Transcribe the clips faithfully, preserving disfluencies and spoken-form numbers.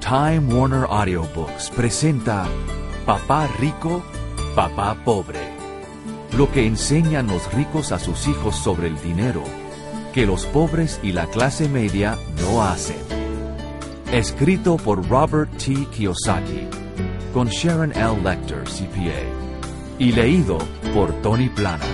Time Warner Audiobooks presenta Papá Rico, Papá Pobre. Lo que enseñan los ricos a sus hijos sobre el dinero, que los pobres y la clase media no hacen. Escrito por Robert T. Kiyosaki, con Sharon L. Lecter, C P A, y leído por Tony Plana.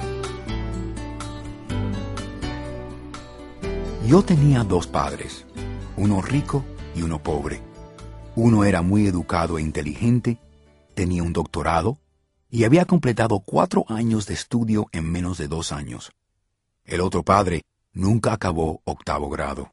Yo tenía dos padres, uno rico y uno pobre. Uno era muy educado e inteligente, tenía un doctorado y había completado cuatro años de estudio en menos de dos años. El otro padre nunca acabó octavo grado.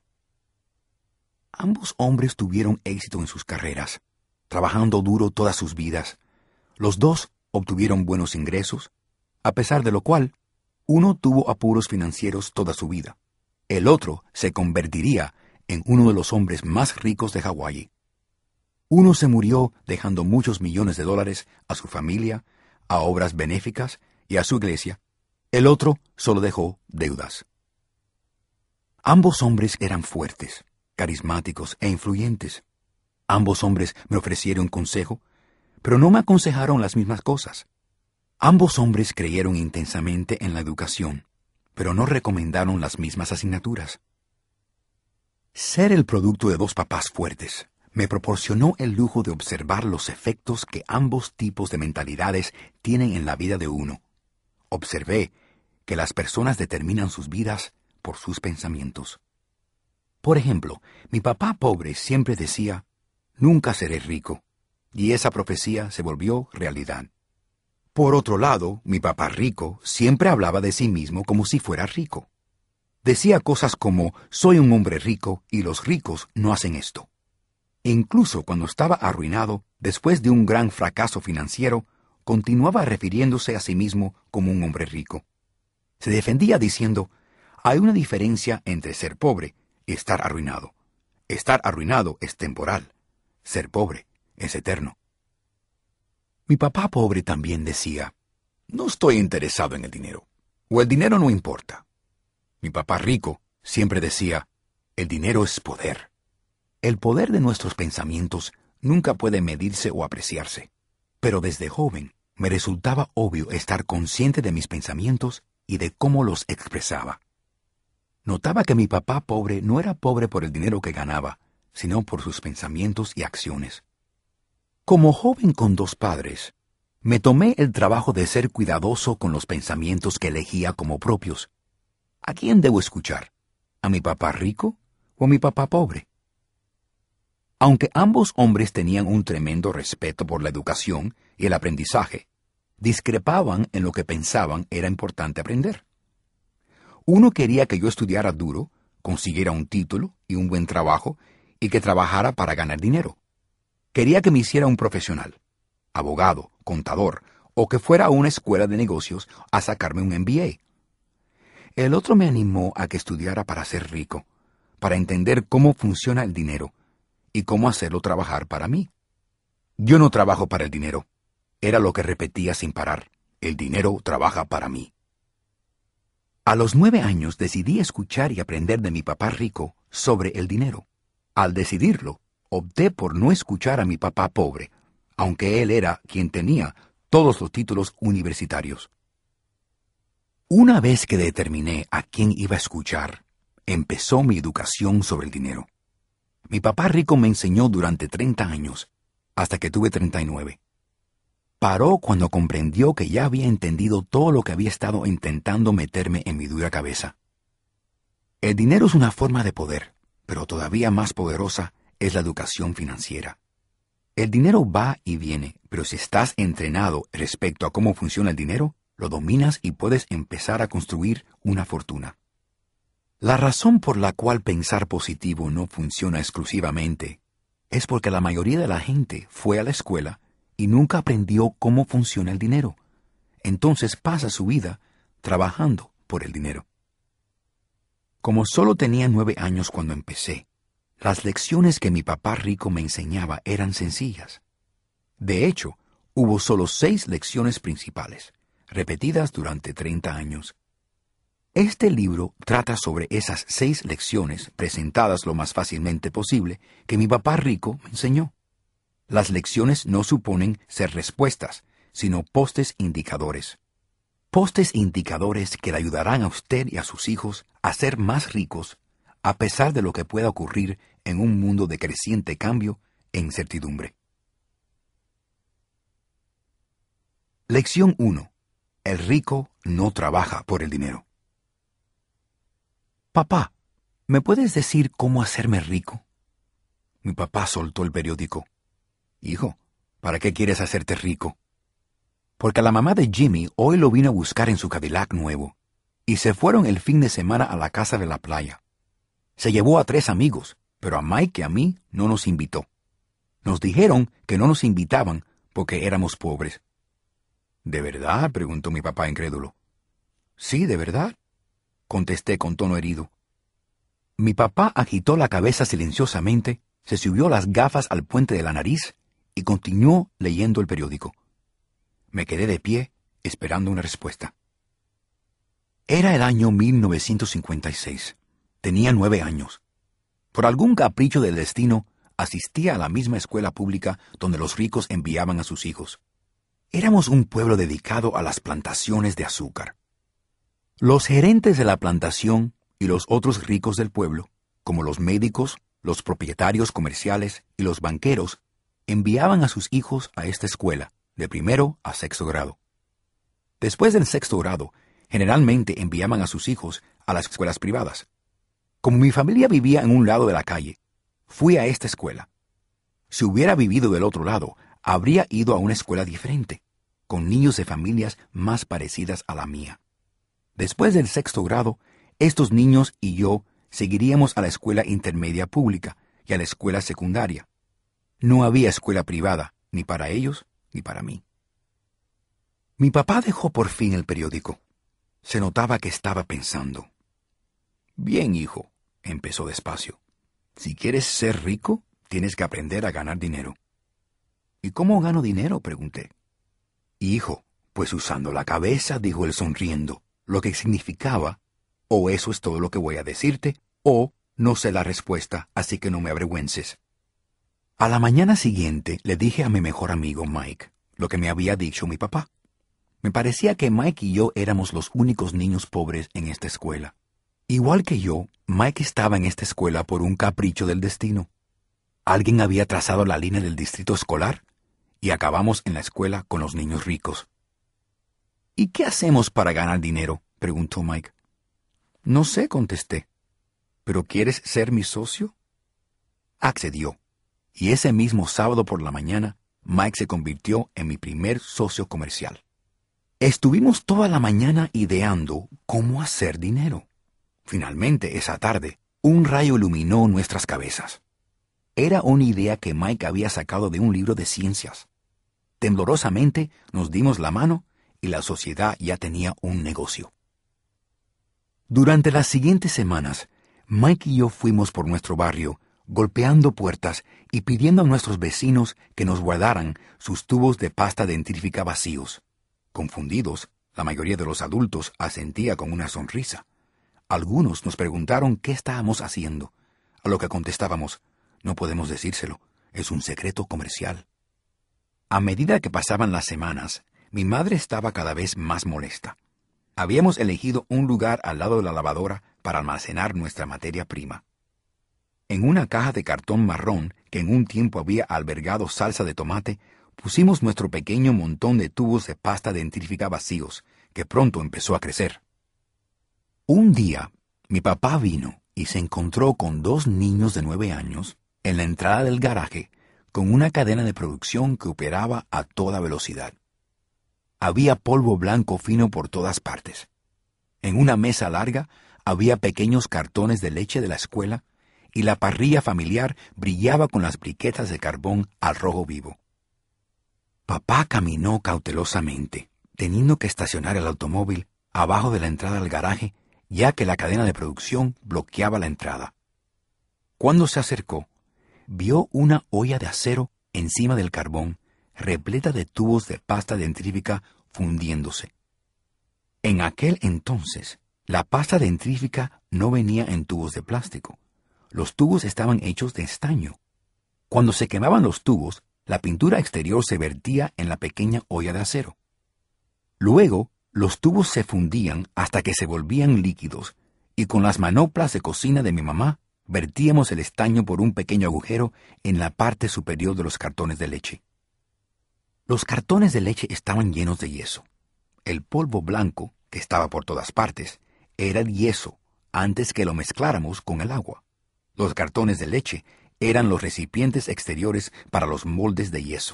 Ambos hombres tuvieron éxito en sus carreras, trabajando duro todas sus vidas. Los dos obtuvieron buenos ingresos, a pesar de lo cual, uno tuvo apuros financieros toda su vida. El otro se convertiría en uno de los hombres más ricos de Hawái. Uno se murió dejando muchos millones de dólares a su familia, a obras benéficas y a su iglesia. El otro solo dejó deudas. Ambos hombres eran fuertes, carismáticos e influyentes. Ambos hombres me ofrecieron consejo, pero no me aconsejaron las mismas cosas. Ambos hombres creyeron intensamente en la educación, pero no recomendaron las mismas asignaturas. Ser el producto de dos papás fuertes me proporcionó el lujo de observar los efectos que ambos tipos de mentalidades tienen en la vida de uno. Observé que las personas determinan sus vidas por sus pensamientos. Por ejemplo, mi papá pobre siempre decía, «Nunca seré rico», y esa profecía se volvió realidad. Por otro lado, mi papá rico siempre hablaba de sí mismo como si fuera rico. Decía cosas como, «Soy un hombre rico y los ricos no hacen esto». Incluso cuando estaba arruinado, después de un gran fracaso financiero, continuaba refiriéndose a sí mismo como un hombre rico. Se defendía diciendo, «Hay una diferencia entre ser pobre y estar arruinado. Estar arruinado es temporal. Ser pobre es eterno». Mi papá pobre también decía, «No estoy interesado en el dinero, o el dinero no importa». Mi papá rico siempre decía, «El dinero es poder». El poder de nuestros pensamientos nunca puede medirse o apreciarse, pero desde joven me resultaba obvio estar consciente de mis pensamientos y de cómo los expresaba. Notaba que mi papá pobre no era pobre por el dinero que ganaba, sino por sus pensamientos y acciones. Como joven con dos padres, me tomé el trabajo de ser cuidadoso con los pensamientos que elegía como propios. ¿A quién debo escuchar? ¿A mi papá rico o a mi papá pobre? Aunque ambos hombres tenían un tremendo respeto por la educación y el aprendizaje, discrepaban en lo que pensaban era importante aprender. Uno quería que yo estudiara duro, consiguiera un título y un buen trabajo, y que trabajara para ganar dinero. Quería que me hiciera un profesional, abogado, contador, o que fuera a una escuela de negocios a sacarme un M B A. El otro me animó a que estudiara para ser rico, para entender cómo funciona el dinero y cómo hacerlo trabajar para mí. Yo no trabajo para el dinero. Era lo que repetía sin parar. El dinero trabaja para mí. A los nueve años decidí escuchar y aprender de mi papá rico sobre el dinero. Al decidirlo, opté por no escuchar a mi papá pobre, aunque él era quien tenía todos los títulos universitarios. Una vez que determiné a quién iba a escuchar, empezó mi educación sobre el dinero. Mi papá rico me enseñó durante treinta años, hasta que tuve treinta y nueve. Paró cuando comprendió que ya había entendido todo lo que había estado intentando meterme en mi dura cabeza. El dinero es una forma de poder, pero todavía más poderosa es la educación financiera. El dinero va y viene, pero si estás entrenado respecto a cómo funciona el dinero, lo dominas y puedes empezar a construir una fortuna. La razón por la cual pensar positivo no funciona exclusivamente es porque la mayoría de la gente fue a la escuela y nunca aprendió cómo funciona el dinero. Entonces pasa su vida trabajando por el dinero. Como solo tenía nueve años cuando empecé, las lecciones que mi papá rico me enseñaba eran sencillas. De hecho, hubo solo seis lecciones principales, repetidas durante treinta años. Este libro trata sobre esas seis lecciones, presentadas lo más fácilmente posible, que mi papá rico me enseñó. Las lecciones no suponen ser respuestas, sino postes indicadores. Postes indicadores que le ayudarán a usted y a sus hijos a ser más ricos, a pesar de lo que pueda ocurrir en un mundo de creciente cambio e incertidumbre. Lección uno. El rico no trabaja por el dinero. Papá, ¿me puedes decir cómo hacerme rico? Mi papá soltó el periódico. Hijo, ¿para qué quieres hacerte rico? Porque la mamá de Jimmy hoy lo vino a buscar en su Cadillac nuevo, y se fueron el fin de semana a la casa de la playa. Se llevó a tres amigos, pero a Mike y a mí no nos invitó. Nos dijeron que no nos invitaban porque éramos pobres. ¿De verdad?, preguntó mi papá incrédulo. Sí, de verdad, contesté con tono herido. Mi papá agitó la cabeza silenciosamente, se subió las gafas al puente de la nariz y continuó leyendo el periódico. Me quedé de pie, esperando una respuesta. Era el año mil novecientos cincuenta y seis. Tenía nueve años. Por algún capricho del destino, asistía a la misma escuela pública donde los ricos enviaban a sus hijos. Éramos un pueblo dedicado a las plantaciones de azúcar. Los gerentes de la plantación y los otros ricos del pueblo, como los médicos, los propietarios comerciales y los banqueros, enviaban a sus hijos a esta escuela, de primero a sexto grado. Después del sexto grado, generalmente enviaban a sus hijos a las escuelas privadas. Como mi familia vivía en un lado de la calle, fui a esta escuela. Si hubiera vivido del otro lado, habría ido a una escuela diferente, con niños de familias más parecidas a la mía. Después del sexto grado, estos niños y yo seguiríamos a la escuela intermedia pública y a la escuela secundaria. No había escuela privada, ni para ellos ni para mí. Mi papá dejó por fin el periódico. Se notaba que estaba pensando. Bien, hijo, empezó despacio. Si quieres ser rico, tienes que aprender a ganar dinero. ¿Y cómo gano dinero?, pregunté. Hijo, pues usando la cabeza, dijo él sonriendo, lo que significaba, o eso es todo lo que voy a decirte, o no sé la respuesta, así que no me avergüences. A la mañana siguiente le dije a mi mejor amigo Mike lo que me había dicho mi papá. Me parecía que Mike y yo éramos los únicos niños pobres en esta escuela. Igual que yo, Mike estaba en esta escuela por un capricho del destino. Alguien había trazado la línea del distrito escolar y acabamos en la escuela con los niños ricos. ¿Y qué hacemos para ganar dinero?, preguntó Mike. No sé, contesté. ¿Pero quieres ser mi socio? Accedió, y ese mismo sábado por la mañana, Mike se convirtió en mi primer socio comercial. Estuvimos toda la mañana ideando cómo hacer dinero. Finalmente, esa tarde, un rayo iluminó nuestras cabezas. Era una idea que Mike había sacado de un libro de ciencias. Temblorosamente nos dimos la mano y la sociedad ya tenía un negocio. Durante las siguientes semanas, Mike y yo fuimos por nuestro barrio, golpeando puertas y pidiendo a nuestros vecinos que nos guardaran sus tubos de pasta dentífrica vacíos. Confundidos, la mayoría de los adultos asentía con una sonrisa. Algunos nos preguntaron qué estábamos haciendo, a lo que contestábamos, no podemos decírselo, es un secreto comercial. A medida que pasaban las semanas, mi madre estaba cada vez más molesta. Habíamos elegido un lugar al lado de la lavadora para almacenar nuestra materia prima. En una caja de cartón marrón que en un tiempo había albergado salsa de tomate, pusimos nuestro pequeño montón de tubos de pasta dentífrica vacíos, que pronto empezó a crecer. Un día, mi papá vino y se encontró con dos niños de nueve años en la entrada del garaje con una cadena de producción que operaba a toda velocidad. Había polvo blanco fino por todas partes. En una mesa larga había pequeños cartones de leche de la escuela y la parrilla familiar brillaba con las briquetas de carbón al rojo vivo. Papá caminó cautelosamente, teniendo que estacionar el automóvil abajo de la entrada al garaje, ya que la cadena de producción bloqueaba la entrada. Cuando se acercó, vio una olla de acero encima del carbón, repleta de tubos de pasta dentífrica fundiéndose. En aquel entonces, La pasta dentrífica no venía en tubos de plástico. Los tubos estaban hechos de estaño. Cuando se quemaban los tubos, la pintura exterior se vertía en la pequeña olla de acero. Luego, los tubos se fundían hasta que se volvían líquidos, y con las manoplas de cocina de mi mamá, vertíamos el estaño por un pequeño agujero en la parte superior de los cartones de leche. Los cartones de leche estaban llenos de yeso. El polvo blanco, que estaba por todas partes, era el yeso antes que lo mezcláramos con el agua. Los cartones de leche eran los recipientes exteriores para los moldes de yeso.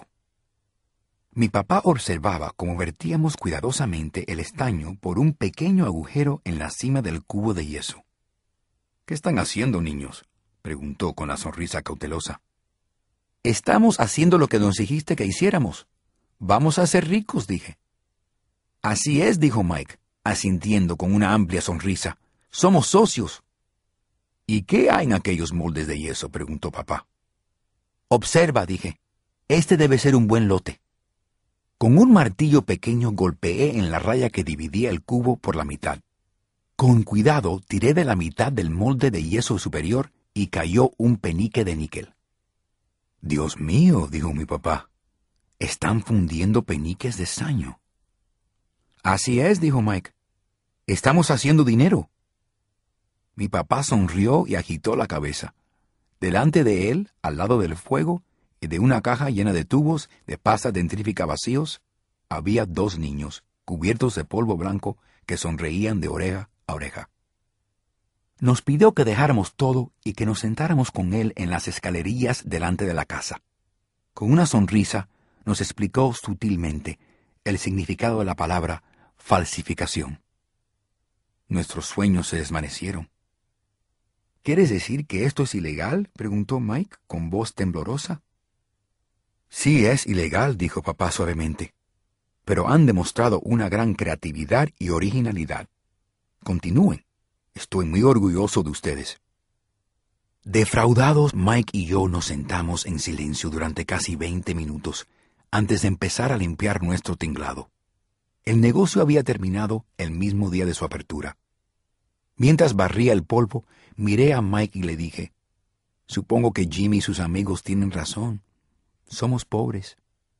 Mi papá observaba cómo vertíamos cuidadosamente el estaño por un pequeño agujero en la cima del cubo de yeso. «¿Qué están haciendo, niños?», preguntó con la sonrisa cautelosa. «Estamos haciendo lo que nos dijiste que hiciéramos. Vamos a ser ricos», dije. «Así es», dijo Mike, asintiendo con una amplia sonrisa. «Somos socios». «¿Y qué hay en aquellos moldes de yeso?», preguntó papá. «Observa», dije. «Este debe ser un buen lote». Con un martillo pequeño golpeé en la raya que dividía el cubo por la mitad. Con cuidado tiré de la mitad del molde de yeso superior y cayó un penique de níquel. «Dios mío», dijo mi papá, «están fundiendo peniques de estaño». «Así es», dijo Mike. «Estamos haciendo dinero». Mi papá sonrió y agitó la cabeza. Delante de él, al lado del fuego, y de una caja llena de tubos de pasta dentrífica vacíos, había dos niños, cubiertos de polvo blanco, que sonreían de oreja a oreja. Nos pidió que dejáramos todo y que nos sentáramos con él en las escalerillas delante de la casa. Con una sonrisa, nos explicó sutilmente el significado de la palabra falsificación. Nuestros sueños se desvanecieron. «¿Quieres decir que esto es ilegal?», preguntó Mike con voz temblorosa. «Sí, es ilegal», dijo papá suavemente, «pero han demostrado una gran creatividad y originalidad. Continúen. Estoy muy orgulloso de ustedes». Defraudados, Mike y yo nos sentamos en silencio durante casi veinte minutos antes de empezar a limpiar nuestro tinglado. El negocio había terminado el mismo día de su apertura. Mientras barría el polvo, miré a Mike y le dije, «Supongo que Jimmy y sus amigos tienen razón. Somos pobres».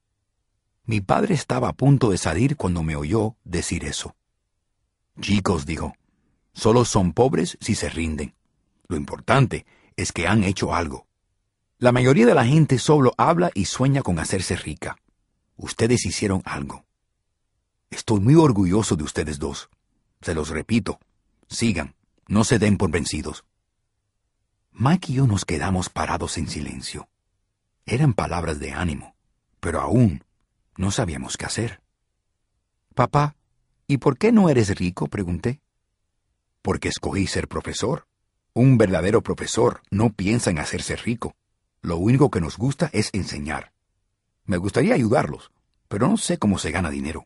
Mi padre estaba a punto de salir cuando me oyó decir eso. «Chicos», dijo, «solo son pobres si se rinden. Lo importante es que han hecho algo. La mayoría de la gente solo habla y sueña con hacerse rica. Ustedes hicieron algo. Estoy muy orgulloso de ustedes dos. Se los repito. Sigan, no se den por vencidos». Mike y yo nos quedamos parados en silencio. Eran palabras de ánimo, pero aún no sabíamos qué hacer. «Papá, ¿y por qué no eres rico?», pregunté. «Porque escogí ser profesor. Un verdadero profesor no piensa en hacerse rico. Lo único que nos gusta es enseñar. Me gustaría ayudarlos, pero no sé cómo se gana dinero».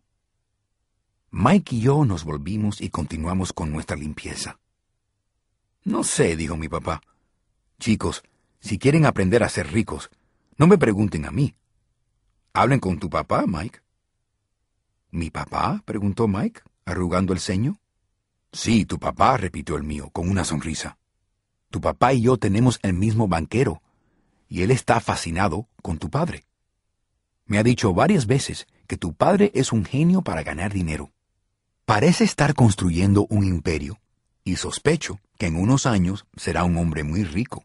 Mike y yo nos volvimos y continuamos con nuestra limpieza. «No sé», dijo mi papá. «Chicos, si quieren aprender a ser ricos, no me pregunten a mí. Hablen con tu papá, Mike». «¿Mi papá?», preguntó Mike, arrugando el ceño. «Sí, tu papá», repitió el mío, con una sonrisa. «Tu papá y yo tenemos el mismo banquero, y él está fascinado con tu padre. Me ha dicho varias veces que tu padre es un genio para ganar dinero. Parece estar construyendo un imperio, y sospecho que en unos años será un hombre muy rico».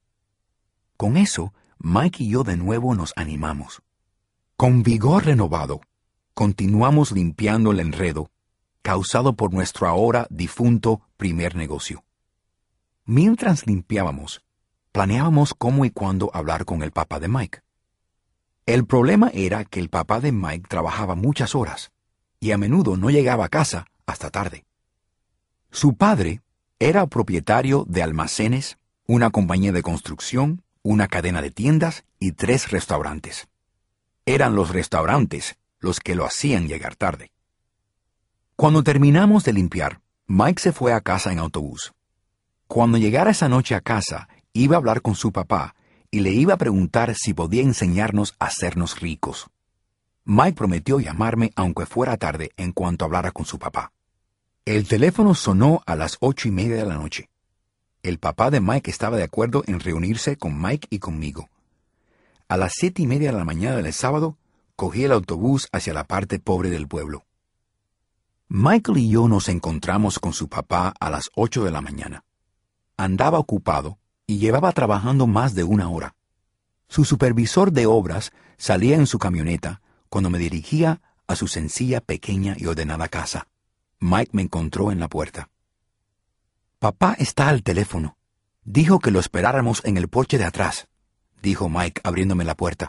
Con eso, Mike y yo de nuevo nos animamos. Con vigor renovado, continuamos limpiando el enredo causado por nuestro ahora difunto primer negocio. Mientras limpiábamos, planeábamos cómo y cuándo hablar con el papá de Mike. El problema era que el papá de Mike trabajaba muchas horas y a menudo no llegaba a casa hasta tarde. Su padre era propietario de almacenes, una compañía de construcción, una cadena de tiendas y tres restaurantes. Eran los restaurantes los que lo hacían llegar tarde. Cuando terminamos de limpiar, Mike se fue a casa en autobús. Cuando llegara esa noche a casa, iba a hablar con su papá y le iba a preguntar si podía enseñarnos a hacernos ricos. Mike prometió llamarme aunque fuera tarde en cuanto hablara con su papá. El teléfono sonó a las ocho y media de la noche. El papá de Mike estaba de acuerdo en reunirse con Mike y conmigo. A las siete y media de la mañana del sábado, cogí el autobús hacia la parte pobre del pueblo. Michael y yo nos encontramos con su papá a las ocho de la mañana. Andaba ocupado y llevaba trabajando más de una hora. Su supervisor de obras salía en su camioneta cuando me dirigía a su sencilla, pequeña y ordenada casa. Mike me encontró en la puerta. «Papá está al teléfono. Dijo que lo esperáramos en el porche de atrás», dijo Mike abriéndome la puerta.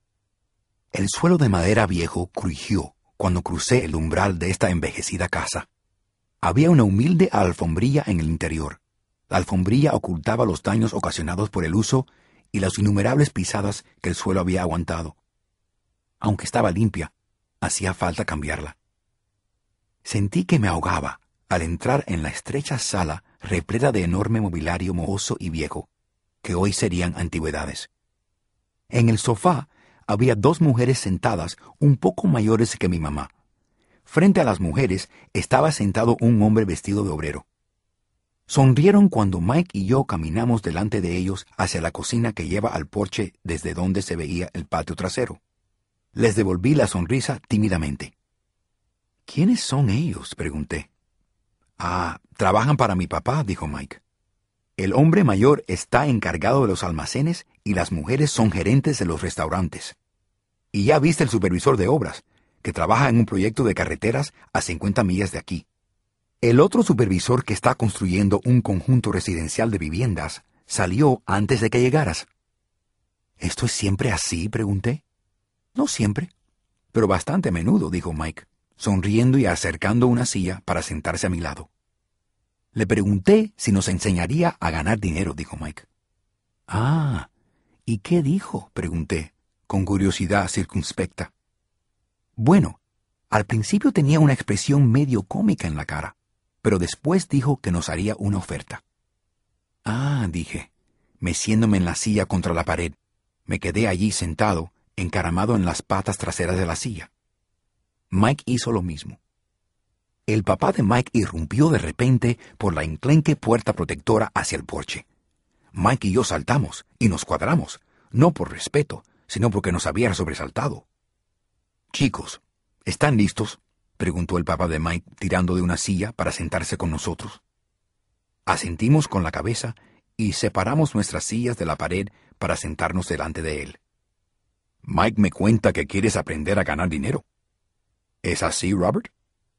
El suelo de madera viejo crujió cuando crucé el umbral de esta envejecida casa. Había una humilde alfombrilla en el interior. La alfombrilla ocultaba los daños ocasionados por el uso y las innumerables pisadas que el suelo había aguantado. Aunque estaba limpia, hacía falta cambiarla. Sentí que me ahogaba al entrar en la estrecha sala repleta de enorme mobiliario mohoso y viejo, que hoy serían antigüedades. En el sofá había dos mujeres sentadas un poco mayores que mi mamá. Frente a las mujeres estaba sentado un hombre vestido de obrero. Sonrieron cuando Mike y yo caminamos delante de ellos hacia la cocina que lleva al porche desde donde se veía el patio trasero. Les devolví la sonrisa tímidamente. «¿Quiénes son ellos?», pregunté. «Ah, trabajan para mi papá», dijo Mike. «El hombre mayor está encargado de los almacenes y las mujeres son gerentes de los restaurantes. Y ya viste el supervisor de obras, que trabaja en un proyecto de carreteras a cincuenta millas de aquí. El otro supervisor que está construyendo un conjunto residencial de viviendas salió antes de que llegaras». «¿Esto es siempre así?», pregunté. «No siempre, pero bastante a menudo», dijo Mike, sonriendo y acercando una silla para sentarse a mi lado. Le pregunté si nos enseñaría a ganar dinero, dijo Mike. «Ah, ¿y qué dijo?», pregunté, con curiosidad circunspecta. Bueno, al principio tenía una expresión medio cómica en la cara, pero después dijo que nos haría una oferta. «Ah», dije, meciéndome en la silla contra la pared. Me quedé allí sentado, encaramado en las patas traseras de la silla. Mike hizo lo mismo. El papá de Mike irrumpió de repente por la enclenque puerta protectora hacia el porche. Mike y yo saltamos y nos cuadramos, no por respeto, sino porque nos había sobresaltado. «Chicos, ¿están listos?», preguntó el papá de Mike tirando de una silla para sentarse con nosotros. Asentimos con la cabeza y separamos nuestras sillas de la pared para sentarnos delante de él. «Mike me cuenta que quieres aprender a ganar dinero. ¿Es así, Robert?».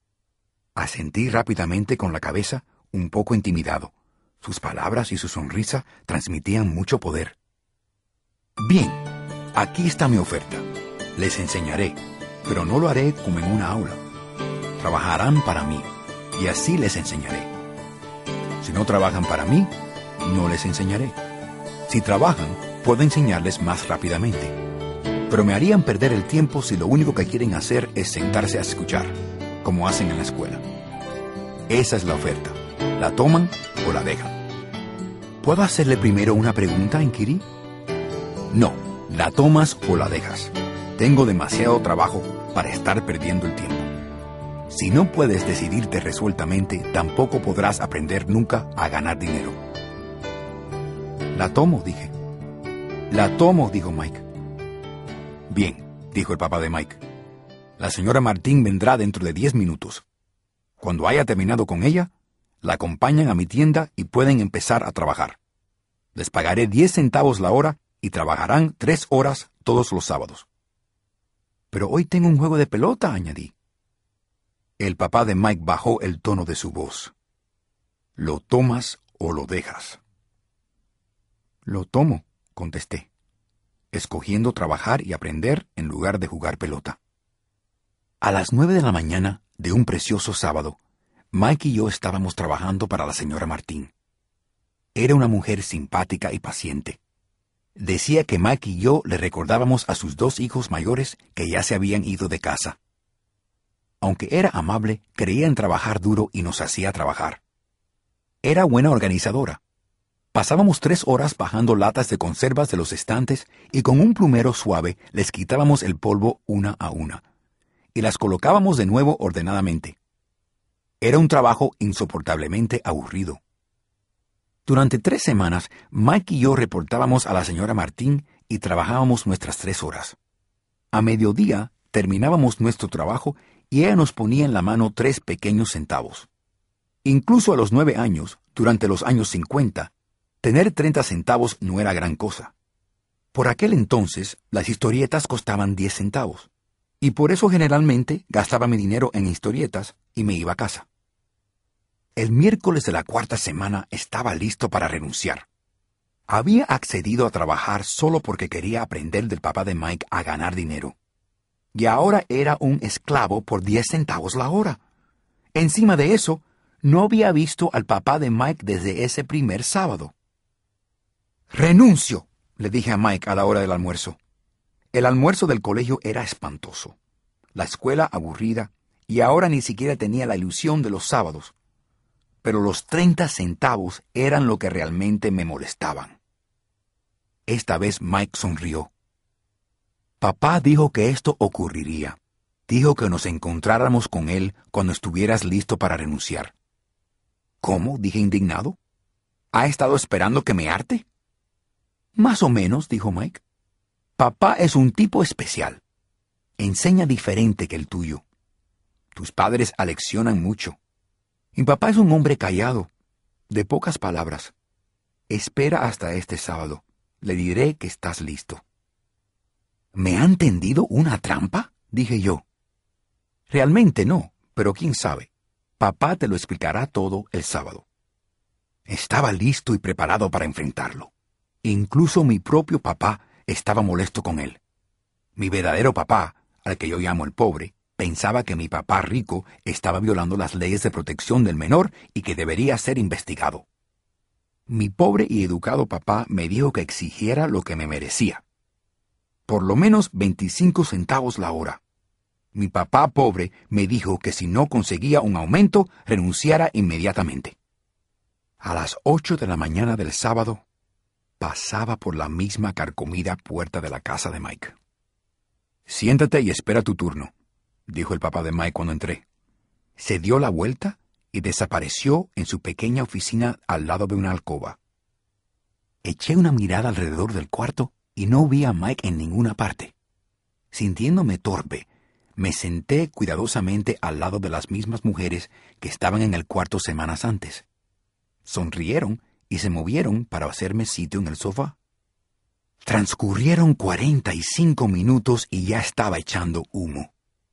Asentí rápidamente con la cabeza, un poco intimidado. Sus palabras y su sonrisa transmitían mucho poder. «Bien, aquí está mi oferta. Les enseñaré, pero no lo haré como en una aula. Trabajarán para mí, y así les enseñaré. Si no trabajan para mí, no les enseñaré. Si trabajan, puedo enseñarles más rápidamente. Pero me harían perder el tiempo si lo único que quieren hacer es sentarse a escuchar, como hacen en la escuela. Esa es la oferta. ¿La toman o la dejan?». «¿Puedo hacerle primero una pregunta, Inquirí?». «No, la tomas o la dejas. Tengo demasiado trabajo para estar perdiendo el tiempo. Si no puedes decidirte resueltamente, tampoco podrás aprender nunca a ganar dinero». «La tomo», dije. «La tomo», dijo Mike. «Bien», dijo el papá de Mike. «La señora Martín vendrá dentro de diez minutos. Cuando haya terminado con ella, la acompañan a mi tienda y pueden empezar a trabajar. Les pagaré diez centavos la hora y trabajarán tres horas todos los sábados». «Pero hoy tengo un juego de pelota», añadí. El papá de Mike bajó el tono de su voz. «¿Lo tomas o lo dejas?». «Lo tomo», contesté, escogiendo trabajar y aprender en lugar de jugar pelota. A las nueve de la mañana de un precioso sábado, Mike y yo estábamos trabajando para la señora Martín. Era una mujer simpática y paciente. Decía que Mike y yo le recordábamos a sus dos hijos mayores que ya se habían ido de casa. Aunque era amable, creía en trabajar duro y nos hacía trabajar. Era buena organizadora. Pasábamos tres horas bajando latas de conservas de los estantes y con un plumero suave les quitábamos el polvo una a una, y las colocábamos de nuevo ordenadamente. Era un trabajo insoportablemente aburrido. Durante tres semanas, Mike y yo reportábamos a la señora Martín y trabajábamos nuestras tres horas. A mediodía terminábamos nuestro trabajo y ella nos ponía en la mano tres pequeños centavos. Incluso a los nueve años, durante los años cincuenta, tener treinta centavos no era gran cosa. Por aquel entonces, las historietas costaban diez centavos, y por eso generalmente gastaba mi dinero en historietas y me iba a casa. El miércoles de la cuarta semana estaba listo para renunciar. Había accedido a trabajar solo porque quería aprender del papá de Mike a ganar dinero. Y ahora era un esclavo por diez centavos la hora. Encima de eso, no había visto al papá de Mike desde ese primer sábado. «Renuncio», le dije a Mike a la hora del almuerzo. El almuerzo del colegio era espantoso. La escuela aburrida, y ahora ni siquiera tenía la ilusión de los sábados. Pero los treinta centavos eran lo que realmente me molestaban. Esta vez Mike sonrió. Papá dijo que esto ocurriría. Dijo que nos encontráramos con él cuando estuvieras listo para renunciar. ¿Cómo?, dije indignado. ¿Ha estado esperando que me harte? Más o menos, dijo Mike. Papá es un tipo especial. Enseña diferente que el tuyo. Tus padres aleccionan mucho. Mi papá es un hombre callado, de pocas palabras. Espera hasta este sábado. Le diré que estás listo. ¿Me han tendido una trampa?, dije yo. Realmente no, pero quién sabe. Papá te lo explicará todo el sábado. Estaba listo y preparado para enfrentarlo. Incluso mi propio papá estaba molesto con él. Mi verdadero papá, al que yo llamo el pobre, pensaba que mi papá rico estaba violando las leyes de protección del menor y que debería ser investigado. Mi pobre y educado papá me dijo que exigiera lo que me merecía. Por lo menos veinticinco centavos la hora. Mi papá pobre me dijo que si no conseguía un aumento, renunciara inmediatamente. A las ocho de la mañana del sábado, pasaba por la misma carcomida puerta de la casa de Mike. «Siéntate y espera tu turno», dijo el papá de Mike cuando entré. Se dio la vuelta y desapareció en su pequeña oficina al lado de una alcoba. Eché una mirada alrededor del cuarto y no vi a Mike en ninguna parte. Sintiéndome torpe, me senté cuidadosamente al lado de las mismas mujeres que estaban en el cuarto semanas antes. Sonrieron y se movieron para hacerme sitio en el sofá. Transcurrieron cuarenta y cinco minutos y ya estaba echando humo.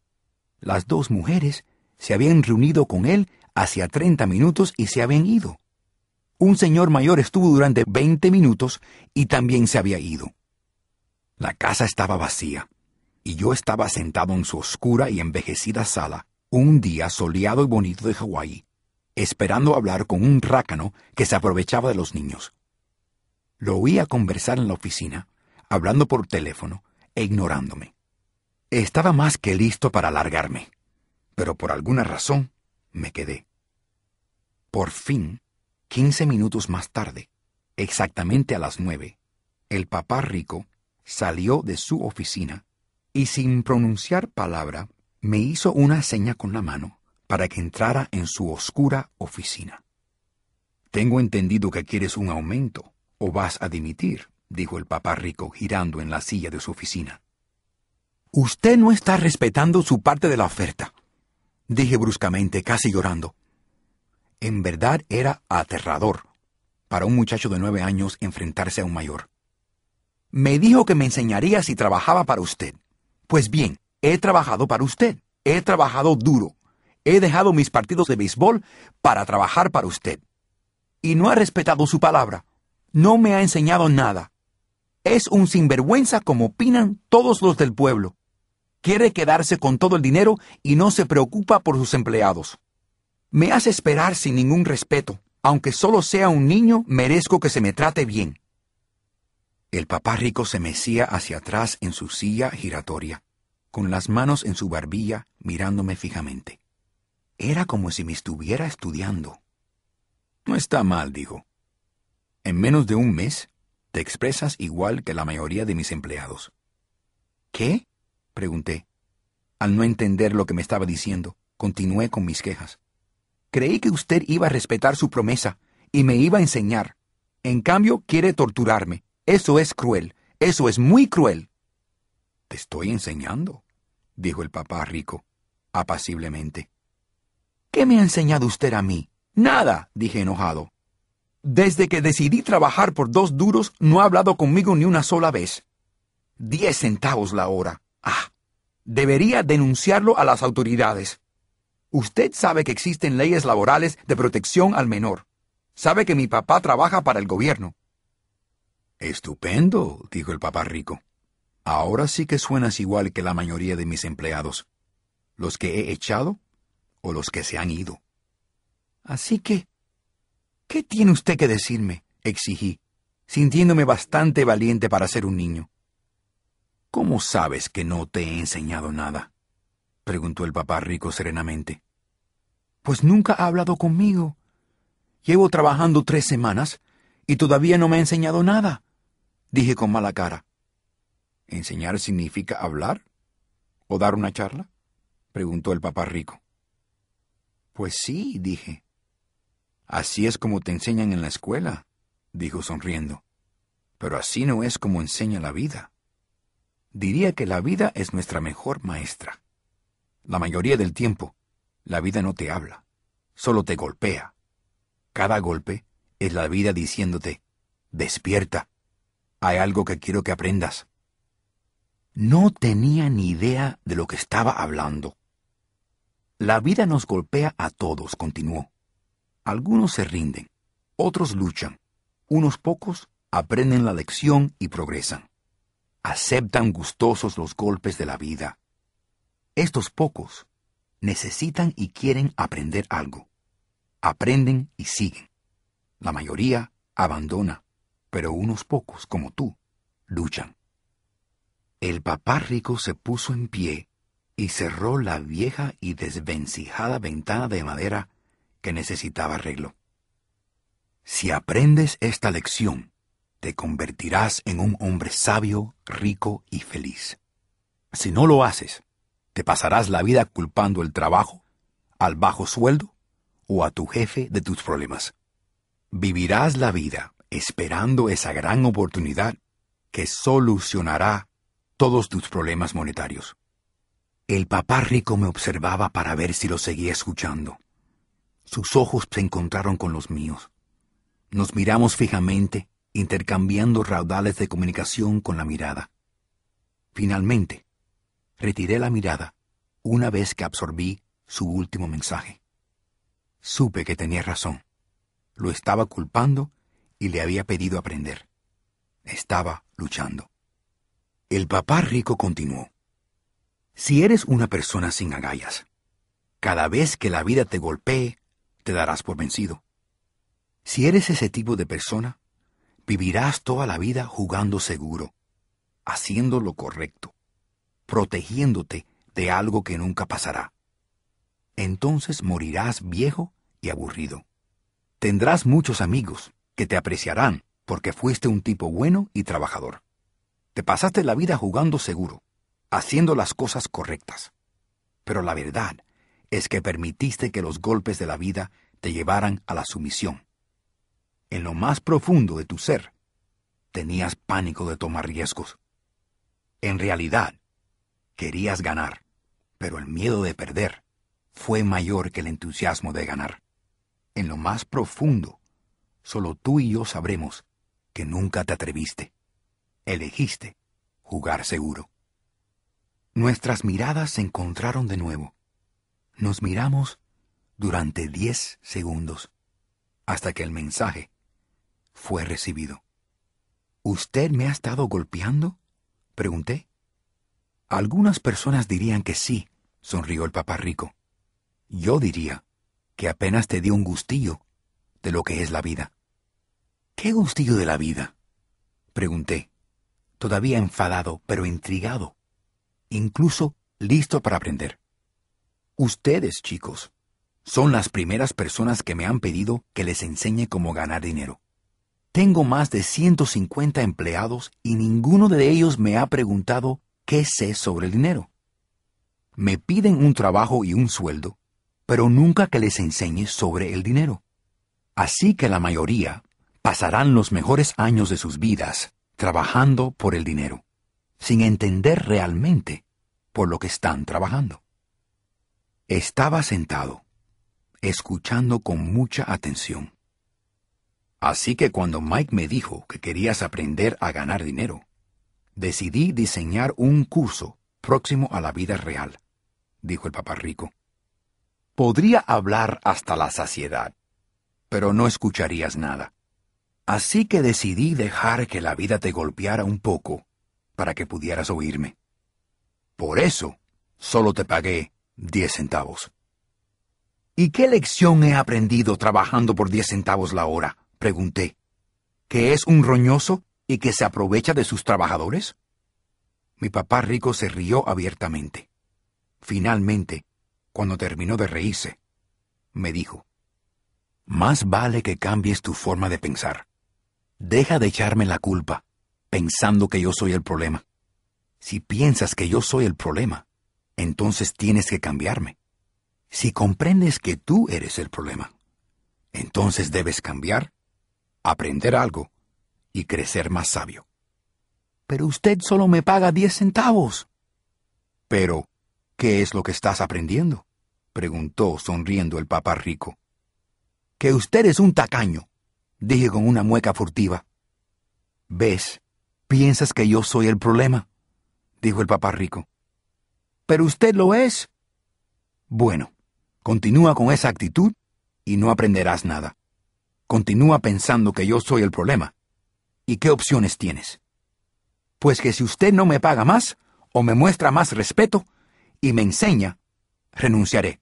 Las dos mujeres se habían reunido con él hacía treinta minutos y se habían ido. Un señor mayor estuvo durante veinte minutos y también se había ido. La casa estaba vacía, y yo estaba sentado en su oscura y envejecida sala, un día soleado y bonito de Hawái, esperando hablar con un rácano que se aprovechaba de los niños. Lo oía conversar en la oficina, hablando por teléfono e ignorándome. Estaba más que listo para largarme, pero por alguna razón me quedé. Por fin, quince minutos más tarde, exactamente a las nueve, el papá rico salió de su oficina y sin pronunciar palabra me hizo una seña con la mano para que entrara en su oscura oficina. «Tengo entendido que quieres un aumento, o vas a dimitir», dijo el papá rico girando en la silla de su oficina. «Usted no está respetando su parte de la oferta», dije bruscamente, casi llorando. En verdad era aterrador para un muchacho de nueve años enfrentarse a un mayor. «Me dijo que me enseñaría si trabajaba para usted. Pues bien, he trabajado para usted. He trabajado duro. He dejado mis partidos de béisbol para trabajar para usted. Y no ha respetado su palabra. No me ha enseñado nada. Es un sinvergüenza como opinan todos los del pueblo. Quiere quedarse con todo el dinero y no se preocupa por sus empleados. Me hace esperar sin ningún respeto. Aunque solo sea un niño, merezco que se me trate bien». El papá rico se mecía hacia atrás en su silla giratoria, con las manos en su barbilla, mirándome fijamente. Era como si me estuviera estudiando. «No está mal», dijo. «En menos de un mes, te expresas igual que la mayoría de mis empleados». «¿Qué?», pregunté. Al no entender lo que me estaba diciendo, continué con mis quejas. Creí que usted iba a respetar su promesa y me iba a enseñar. En cambio, quiere torturarme. Eso es cruel. Eso es muy cruel. Te estoy enseñando, dijo el papá rico, apaciblemente. ¿Qué me ha enseñado usted a mí? Nada, dije enojado. Desde que decidí trabajar por dos duros, no ha hablado conmigo ni una sola vez. Diez centavos la hora. Ah, debería denunciarlo a las autoridades. Usted sabe que existen leyes laborales de protección al menor. Sabe que mi papá trabaja para el gobierno. Estupendo, dijo el papá rico. Ahora sí que suenas igual que la mayoría de mis empleados. ¿Los que he echado o los que se han ido? Así que, ¿qué tiene usted que decirme?, exigí, sintiéndome bastante valiente para ser un niño. ¿Cómo sabes que no te he enseñado nada?, preguntó el papá rico serenamente. Pues nunca ha hablado conmigo. Llevo trabajando tres semanas y todavía no me ha enseñado nada, dije con mala cara. ¿Enseñar significa hablar? ¿O dar una charla?, preguntó el papá rico. Pues sí, dije. Así es como te enseñan en la escuela, dijo sonriendo. Pero así no es como enseña la vida. Diría que la vida es nuestra mejor maestra. La mayoría del tiempo, la vida no te habla, solo te golpea. Cada golpe es la vida diciéndote, despierta, hay algo que quiero que aprendas. No tenía ni idea de lo que estaba hablando. La vida nos golpea a todos, continuó. Algunos se rinden, otros luchan, unos pocos aprenden la lección y progresan. Aceptan gustosos los golpes de la vida. Estos pocos necesitan y quieren aprender algo. Aprenden y siguen. La mayoría abandona, pero unos pocos, como tú, luchan. El papá rico se puso en pie y cerró la vieja y desvencijada ventana de madera que necesitaba arreglo. Si aprendes esta lección, te convertirás en un hombre sabio, rico y feliz. Si no lo haces, te pasarás la vida culpando el trabajo, al bajo sueldo o a tu jefe de tus problemas. Vivirás la vida esperando esa gran oportunidad que solucionará todos tus problemas monetarios. El papá rico me observaba para ver si lo seguía escuchando. Sus ojos se encontraron con los míos. Nos miramos fijamente, intercambiando raudales de comunicación con la mirada. Finalmente, retiré la mirada una vez que absorbí su último mensaje. Supe que tenía razón. Lo estaba culpando y le había pedido aprender. Estaba luchando. El papá rico continuó. Si eres una persona sin agallas, cada vez que la vida te golpee, te darás por vencido. Si eres ese tipo de persona, vivirás toda la vida jugando seguro, haciendo lo correcto, protegiéndote de algo que nunca pasará. Entonces morirás viejo y aburrido. Tendrás muchos amigos que te apreciarán porque fuiste un tipo bueno y trabajador. Te pasaste la vida jugando seguro, haciendo las cosas correctas. Pero la verdad es que permitiste que los golpes de la vida te llevaran a la sumisión. En lo más profundo de tu ser, tenías pánico de tomar riesgos. En realidad, querías ganar, pero el miedo de perder fue mayor que el entusiasmo de ganar. En lo más profundo, solo tú y yo sabremos que nunca te atreviste. Elegiste jugar seguro. Nuestras miradas se encontraron de nuevo. Nos miramos durante diez segundos, hasta que el mensaje fue recibido. ¿Usted me ha estado golpeando?, pregunté. Algunas personas dirían que sí, sonrió el papá rico. Yo diría que apenas te dio un gustillo de lo que es la vida. ¿Qué gustillo de la vida?, pregunté, todavía enfadado pero intrigado, incluso listo para aprender. Ustedes, chicos, son las primeras personas que me han pedido que les enseñe cómo ganar dinero. Tengo más de ciento cincuenta empleados y ninguno de ellos me ha preguntado qué sé sobre el dinero. Me piden un trabajo y un sueldo, pero nunca que les enseñes sobre el dinero. Así que la mayoría pasarán los mejores años de sus vidas trabajando por el dinero, sin entender realmente por lo que están trabajando. Estaba sentado, escuchando con mucha atención. Así que cuando Mike me dijo que querías aprender a ganar dinero, decidí diseñar un curso próximo a la vida real, dijo el papá rico. Podría hablar hasta la saciedad, pero no escucharías nada. Así que decidí dejar que la vida te golpeara un poco para que pudieras oírme. Por eso, solo te pagué diez centavos. ¿Y qué lección he aprendido trabajando por diez centavos la hora?, pregunté. ¿Que es un roñoso y que se aprovecha de sus trabajadores? Mi papá rico se rió abiertamente. Finalmente, cuando terminó de reírse, me dijo: Más vale que cambies tu forma de pensar. Deja de echarme la culpa, pensando que yo soy el problema. Si piensas que yo soy el problema, entonces tienes que cambiarme. Si comprendes que tú eres el problema, entonces debes cambiar, aprender algo y crecer más sabio. Pero usted solo me paga diez centavos. Pero, ¿qué es lo que estás aprendiendo?, preguntó sonriendo el papá rico. Que usted es un tacaño, dije con una mueca furtiva. ¿Ves? ¿Piensas que yo soy el problema?, dijo el papá rico. Pero usted lo es. Bueno, continúa con esa actitud y no aprenderás nada. Continúa pensando que yo soy el problema. ¿Y qué opciones tienes? Pues que si usted no me paga más, o me muestra más respeto, y me enseña, renunciaré.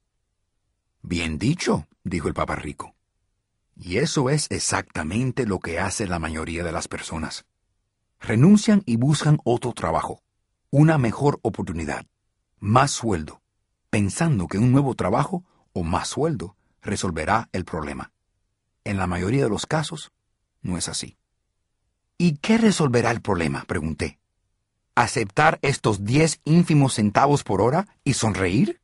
Bien dicho, dijo el papá rico. Y eso es exactamente lo que hace la mayoría de las personas. Renuncian y buscan otro trabajo, una mejor oportunidad, más sueldo, pensando que un nuevo trabajo o más sueldo resolverá el problema. En la mayoría de los casos, no es así. ¿Y qué resolverá el problema?, pregunté. ¿Aceptar estos diez ínfimos centavos por hora y sonreír?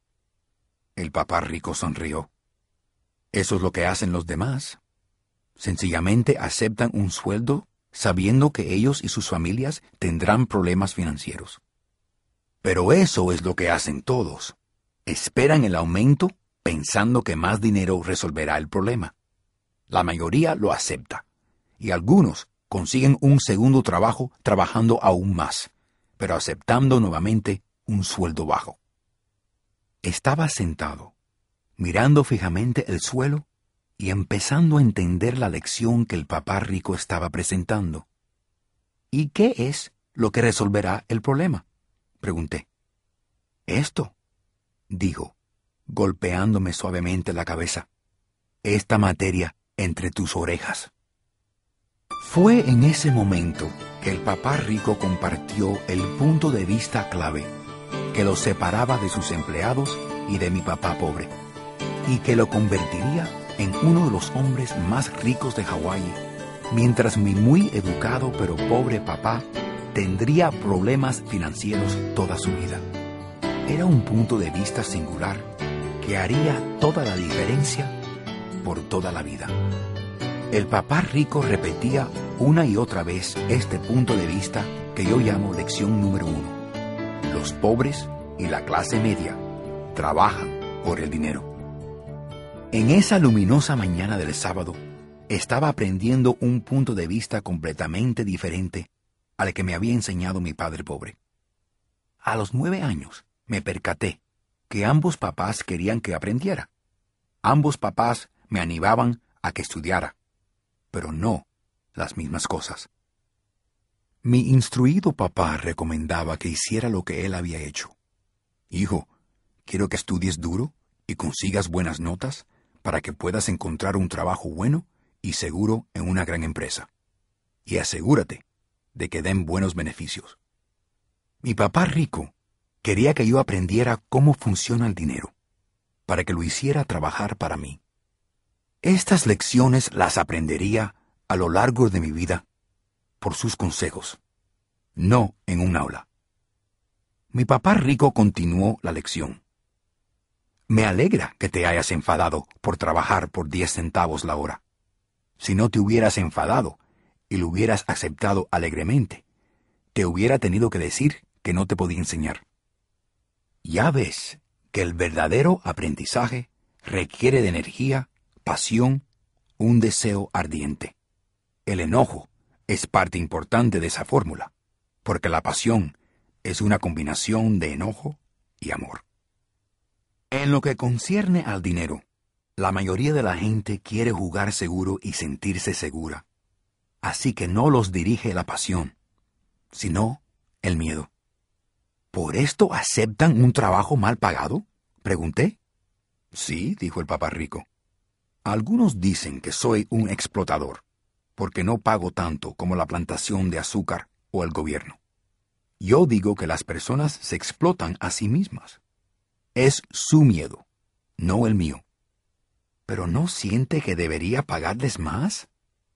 El papá rico sonrió. Eso es lo que hacen los demás. Sencillamente aceptan un sueldo sabiendo que ellos y sus familias tendrán problemas financieros. Pero eso es lo que hacen todos. Esperan el aumento pensando que más dinero resolverá el problema. La mayoría lo acepta, y algunos consiguen un segundo trabajo trabajando aún más, pero aceptando nuevamente un sueldo bajo. Estaba sentado, mirando fijamente el suelo y empezando a entender la lección que el papá rico estaba presentando. ¿Y qué es lo que resolverá el problema?, pregunté. Esto, dijo, golpeándome suavemente la cabeza. Esta materia entre tus orejas. Fue en ese momento que el papá rico compartió el punto de vista clave que lo separaba de sus empleados y de mi papá pobre, y que lo convertiría en uno de los hombres más ricos de Hawái, mientras mi muy educado pero pobre papá tendría problemas financieros toda su vida. Era un punto de vista singular que haría toda la diferencia por toda la vida. El papá rico repetía una y otra vez este punto de vista que yo llamo lección número uno. Los pobres y la clase media trabajan por el dinero. En esa luminosa mañana del sábado, estaba aprendiendo un punto de vista completamente diferente al que me había enseñado mi padre pobre. A los nueve años, me percaté que ambos papás querían que aprendiera. Ambos papás me animaban a que estudiara, pero no las mismas cosas. Mi instruido papá recomendaba que hiciera lo que él había hecho. Hijo, quiero que estudies duro y consigas buenas notas para que puedas encontrar un trabajo bueno y seguro en una gran empresa. Y asegúrate de que den buenos beneficios. Mi papá rico quería que yo aprendiera cómo funciona el dinero, para que lo hiciera trabajar para mí. Estas lecciones las aprendería a lo largo de mi vida por sus consejos, no en un aula. Mi papá rico continuó la lección. Me alegra que te hayas enfadado por trabajar por diez centavos la hora. Si no te hubieras enfadado y lo hubieras aceptado alegremente, te hubiera tenido que decir que no te podía enseñar. Ya ves que el verdadero aprendizaje requiere de energía, pasión, un deseo ardiente. El enojo es parte importante de esa fórmula, porque la pasión es una combinación de enojo y amor. En lo que concierne al dinero, la mayoría de la gente quiere jugar seguro y sentirse segura. Así que no los dirige la pasión, sino el miedo. ¿Por esto aceptan un trabajo mal pagado?, pregunté. Sí, dijo el papá rico. Algunos dicen que soy un explotador, porque no pago tanto como la plantación de azúcar o el gobierno. Yo digo que las personas se explotan a sí mismas. Es su miedo, no el mío. ¿Pero no siente que debería pagarles más?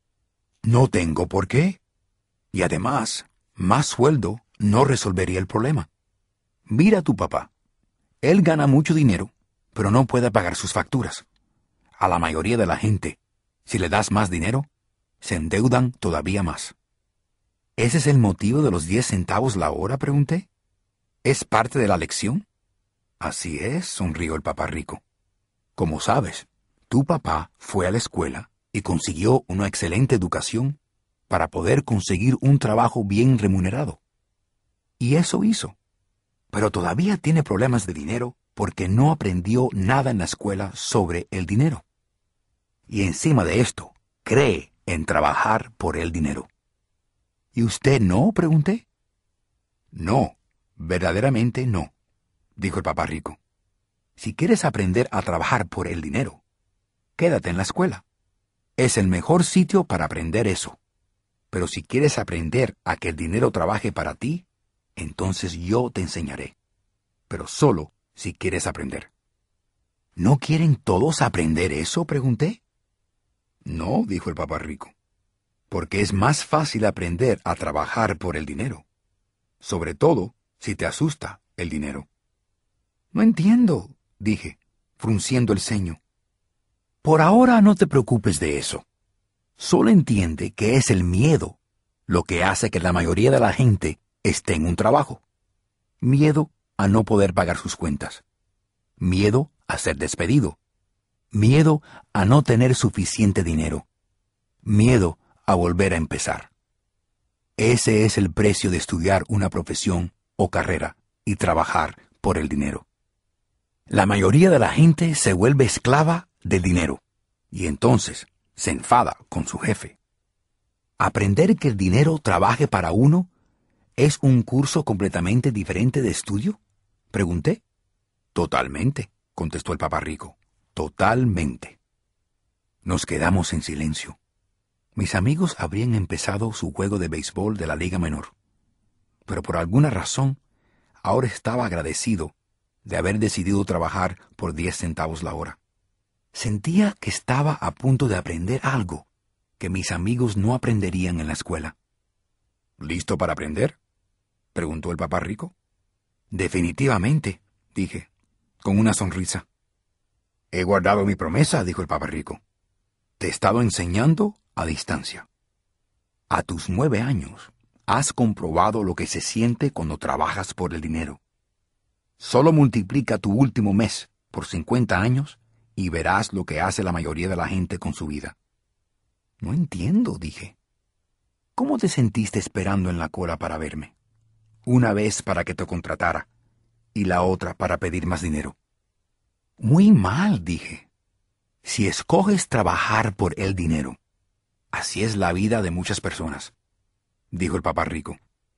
No tengo por qué. Y además, más sueldo no resolvería el problema. Mira a tu papá. Él gana mucho dinero, pero no puede pagar sus facturas. A la mayoría de la gente, si le das más dinero, se endeudan todavía más. ¿Ese es el motivo de los diez centavos la hora?, pregunté. ¿Es parte de la lección? Así es, sonrió el papá rico. Como sabes, tu papá fue a la escuela y consiguió una excelente educación para poder conseguir un trabajo bien remunerado. Y eso hizo. Pero todavía tiene problemas de dinero porque no aprendió nada en la escuela sobre el dinero. Y encima de esto, cree en trabajar por el dinero. ¿Y usted no?, pregunté. No, verdaderamente no, dijo el papá rico. Si quieres aprender a trabajar por el dinero, quédate en la escuela. Es el mejor sitio para aprender eso. Pero si quieres aprender a que el dinero trabaje para ti, entonces yo te enseñaré. Pero solo si quieres aprender. ¿No quieren todos aprender eso?, pregunté. No, dijo el papá rico, porque es más fácil aprender a trabajar por el dinero. Sobre todo si te asusta el dinero. No entiendo, dije, frunciendo el ceño. Por ahora no te preocupes de eso. Solo entiende que es el miedo lo que hace que la mayoría de la gente esté en un trabajo. Miedo a no poder pagar sus cuentas. Miedo a ser despedido. Miedo a no tener suficiente dinero. Miedo a volver a empezar. Ese es el precio de estudiar una profesión o carrera y trabajar por el dinero. La mayoría de la gente se vuelve esclava del dinero y entonces se enfada con su jefe. ¿Aprender que el dinero trabaje para uno es un curso completamente diferente de estudio?, pregunté. Totalmente, contestó el papá rico. Totalmente. Nos quedamos en silencio. Mis amigos habrían empezado su juego de béisbol de la Liga Menor, pero por alguna razón ahora estaba agradecido de haber decidido trabajar por diez centavos la hora. Sentía que estaba a punto de aprender algo que mis amigos no aprenderían en la escuela. ¿Listo para aprender?, preguntó el papá rico. Definitivamente, dije, con una sonrisa. He guardado mi promesa, dijo el papá rico. Te he estado enseñando a distancia. A tus nueve años, has comprobado lo que se siente cuando trabajas por el dinero. Solo multiplica tu último mes por cincuenta años y verás lo que hace la mayoría de la gente con su vida. No entiendo, dije. ¿Cómo te sentiste esperando en la cola para verme? Una vez para que te contratara y la otra para pedir más dinero. Muy mal, dije. Si escoges trabajar por el dinero, así es la vida de muchas personas, dijo el papá rico.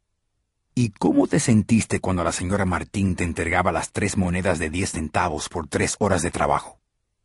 ¿Y cómo te sentiste cuando la señora Martín te entregaba las tres monedas de diez centavos por tres horas de trabajo?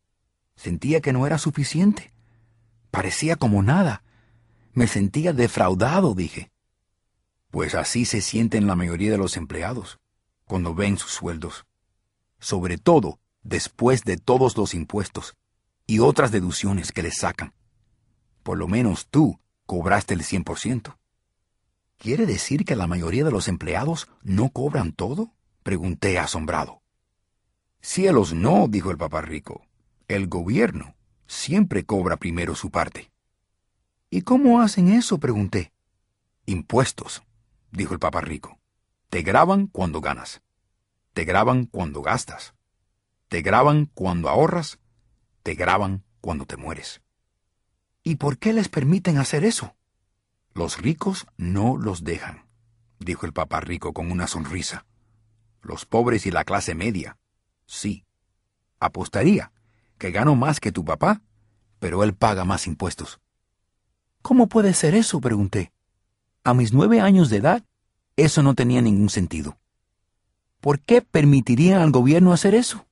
Sentía que no era suficiente. Parecía como nada. Me sentía defraudado, dije. Pues así se sienten la mayoría de los empleados cuando ven sus sueldos. Sobre todo después de todos los impuestos y otras deducciones que les sacan. Por lo menos tú cobraste el cien por ciento. ¿Quiere decir que la mayoría de los empleados no cobran todo?, pregunté asombrado. Cielos no, dijo el papá rico. El gobierno siempre cobra primero su parte. ¿Y cómo hacen eso?, pregunté. Impuestos, dijo el papá rico. Te graban cuando ganas. Te graban cuando gastas. Te graban cuando ahorras. Te graban cuando te mueres. ¿Y por qué les permiten hacer eso? Los ricos no los dejan, dijo el papá rico con una sonrisa. Los pobres y la clase media, sí. Apostaría que gano más que tu papá, pero él paga más impuestos. ¿Cómo puede ser eso?, pregunté. A mis nueve años de edad, eso no tenía ningún sentido. ¿Por qué permitirían al gobierno hacer eso?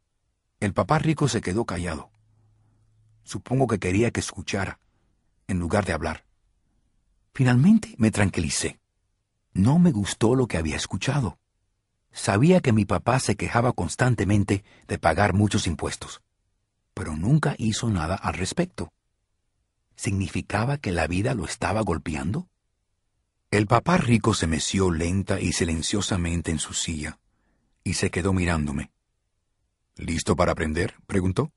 El papá rico se quedó callado. Supongo que quería que escuchara, en lugar de hablar. Finalmente me tranquilicé. No me gustó lo que había escuchado. Sabía que mi papá se quejaba constantemente de pagar muchos impuestos, pero nunca hizo nada al respecto. ¿Significaba que la vida lo estaba golpeando? El papá rico se meció lenta y silenciosamente en su silla y se quedó mirándome. ¿Listo para aprender?, preguntó.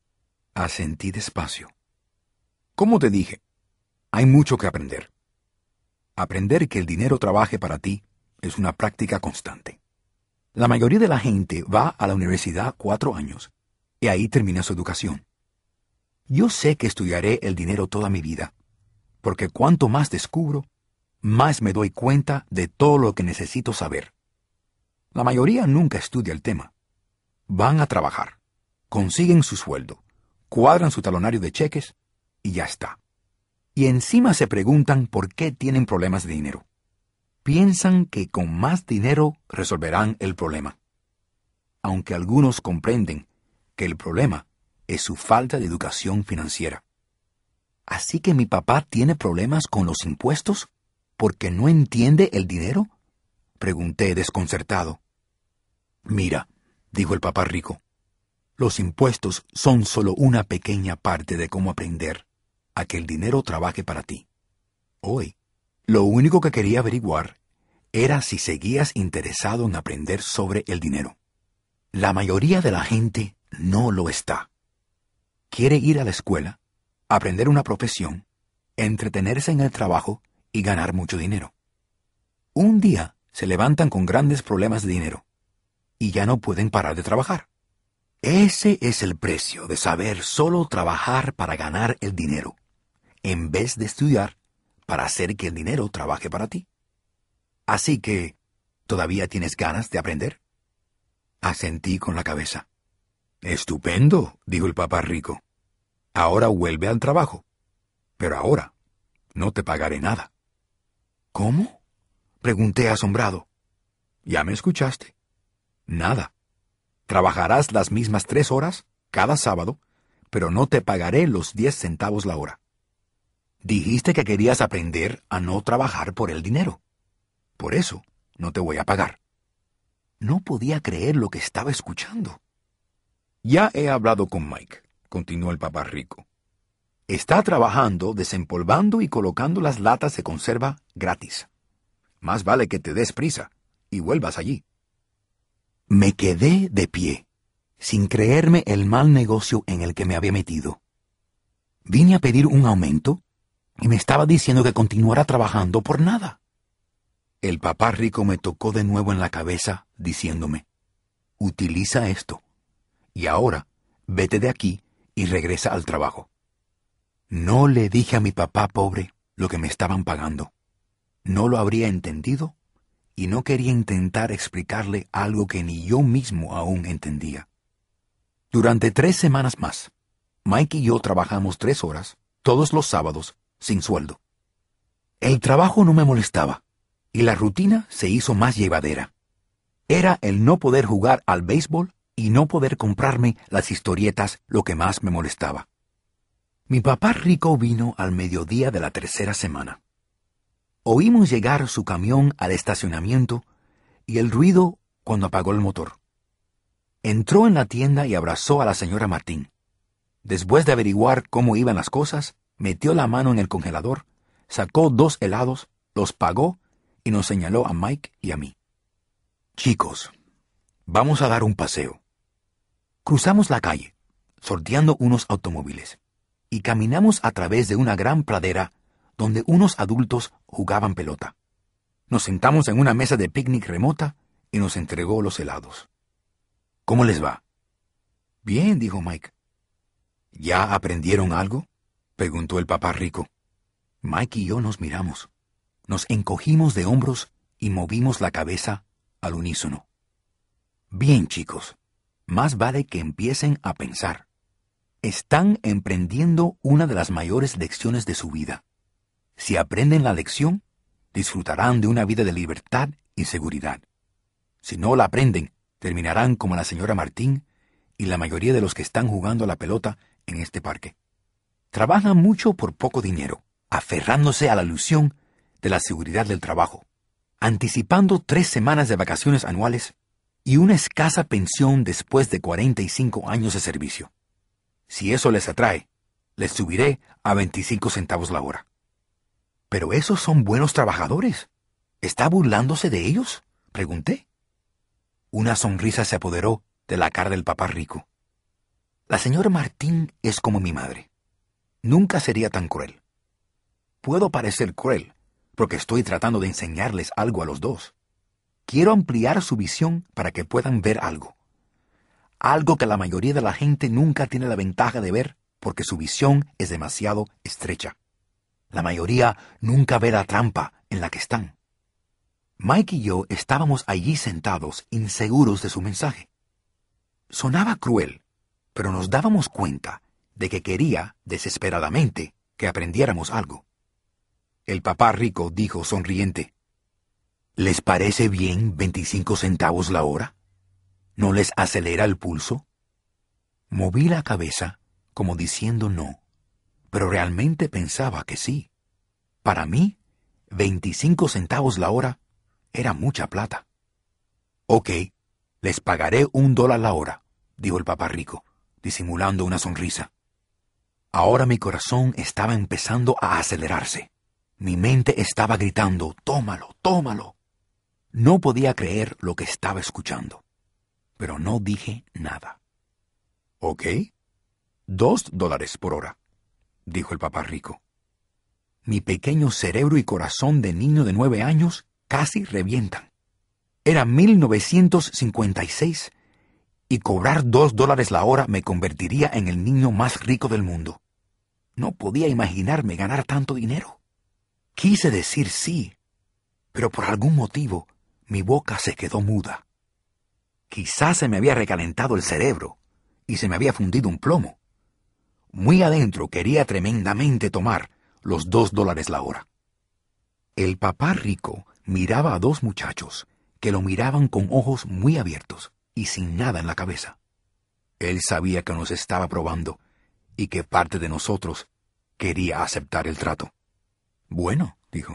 Asentí despacio. Como te dije, hay mucho que aprender. Aprender que el dinero trabaje para ti es una práctica constante. La mayoría de la gente va a la universidad cuatro años y ahí termina su educación. Yo sé que estudiaré el dinero toda mi vida, porque cuanto más descubro, más me doy cuenta de todo lo que necesito saber. La mayoría nunca estudia el tema. Van a trabajar, consiguen su sueldo, cuadran su talonario de cheques y ya está. Y encima se preguntan por qué tienen problemas de dinero. Piensan que con más dinero resolverán el problema. Aunque algunos comprenden que el problema es su falta de educación financiera. ¿Así que mi papá tiene problemas con los impuestos porque no entiende el dinero?, pregunté desconcertado. Mira, dijo el papá rico, los impuestos son solo una pequeña parte de cómo aprender a que el dinero trabaje para ti. Hoy, lo único que quería averiguar era si seguías interesado en aprender sobre el dinero. La mayoría de la gente no lo está. Quiere ir a la escuela, aprender una profesión, entretenerse en el trabajo y ganar mucho dinero. Un día se levantan con grandes problemas de dinero y ya no pueden parar de trabajar. Ese es el precio de saber solo trabajar para ganar el dinero, en vez de estudiar para hacer que el dinero trabaje para ti. Así que, ¿todavía tienes ganas de aprender? Asentí con la cabeza. Estupendo, dijo el papá rico. Ahora vuelve al trabajo. Pero ahora no te pagaré nada. ¿Cómo?, pregunté asombrado. Ya me escuchaste. Nada. Trabajarás las mismas tres horas cada sábado, pero no te pagaré los diez centavos la hora. Dijiste que querías aprender a no trabajar por el dinero. Por eso no te voy a pagar. No podía creer lo que estaba escuchando. Ya he hablado con Mike, continuó el papá rico. Está trabajando desempolvando y colocando las latas de conserva gratis. Más vale que te des prisa y vuelvas allí. Me quedé de pie, sin creerme el mal negocio en el que me había metido. Vine a pedir un aumento y me estaba diciendo que continuara trabajando por nada. El papá rico me tocó de nuevo en la cabeza, diciéndome, utiliza esto, y ahora vete de aquí y regresa al trabajo. No le dije a mi papá pobre lo que me estaban pagando. No lo habría entendido y no quería intentar explicarle algo que ni yo mismo aún entendía. Durante tres semanas más, Mike y yo trabajamos tres horas, todos los sábados, sin sueldo. El trabajo no me molestaba, y la rutina se hizo más llevadera. Era el no poder jugar al béisbol y no poder comprarme las historietas lo que más me molestaba. Mi papá rico vino al mediodía de la tercera semana. Oímos llegar su camión al estacionamiento y el ruido cuando apagó el motor. Entró en la tienda y abrazó a la señora Martín. Después de averiguar cómo iban las cosas, metió la mano en el congelador, sacó dos helados, los pagó y nos señaló a Mike y a mí. Chicos, vamos a dar un paseo. Cruzamos la calle, sorteando unos automóviles, y caminamos a través de una gran pradera donde unos adultos jugaban pelota. Nos sentamos en una mesa de picnic remota y nos entregó los helados. ¿Cómo les va? Bien, dijo Mike. ¿Ya aprendieron algo? Preguntó el papá rico. Mike y yo nos miramos. Nos encogimos de hombros y movimos la cabeza al unísono. Bien, chicos, más vale que empiecen a pensar. Están emprendiendo una de las mayores lecciones de su vida. Si aprenden la lección, disfrutarán de una vida de libertad y seguridad. Si no la aprenden, terminarán como la señora Martín y la mayoría de los que están jugando a la pelota en este parque. Trabajan mucho por poco dinero, aferrándose a la ilusión de la seguridad del trabajo, anticipando tres semanas de vacaciones anuales y una escasa pensión después de cuarenta y cinco años de servicio. Si eso les atrae, les subiré a veinticinco centavos la hora. Pero esos son buenos trabajadores. ¿Está burlándose de ellos?, pregunté. Una sonrisa se apoderó de la cara del papá rico. La señora Martín es como mi madre. Nunca sería tan cruel. Puedo parecer cruel, porque estoy tratando de enseñarles algo a los dos. Quiero ampliar su visión para que puedan ver algo. Algo que la mayoría de la gente nunca tiene la ventaja de ver porque su visión es demasiado estrecha. La mayoría nunca ve la trampa en la que están. Mike y yo estábamos allí sentados, inseguros de su mensaje. Sonaba cruel, pero nos dábamos cuenta de que quería, desesperadamente, que aprendiéramos algo. El papá rico dijo sonriente, ¿les parece bien veinticinco centavos la hora? ¿No les acelera el pulso? Moví la cabeza como diciendo no, pero realmente pensaba que sí. Para mí, veinticinco centavos la hora era mucha plata. Ok, les pagaré un dólar la hora, dijo el papá rico, disimulando una sonrisa. Ahora mi corazón estaba empezando a acelerarse. Mi mente estaba gritando, tómalo, tómalo. No podía creer lo que estaba escuchando, pero no dije nada. Ok, dos dólares por hora, dijo el papá rico. Mi pequeño cerebro y corazón de niño de nueve años casi revientan. Era mil novecientos cincuenta y seis y cobrar dos dólares la hora me convertiría en el niño más rico del mundo. No podía imaginarme ganar tanto dinero. Quise decir sí, pero por algún motivo mi boca se quedó muda. Quizás se me había recalentado el cerebro y se me había fundido un plomo. Muy adentro quería tremendamente tomar los dos dólares la hora. El papá rico miraba a dos muchachos que lo miraban con ojos muy abiertos y sin nada en la cabeza. Él sabía que nos estaba probando y que parte de nosotros quería aceptar el trato. Bueno, dijo,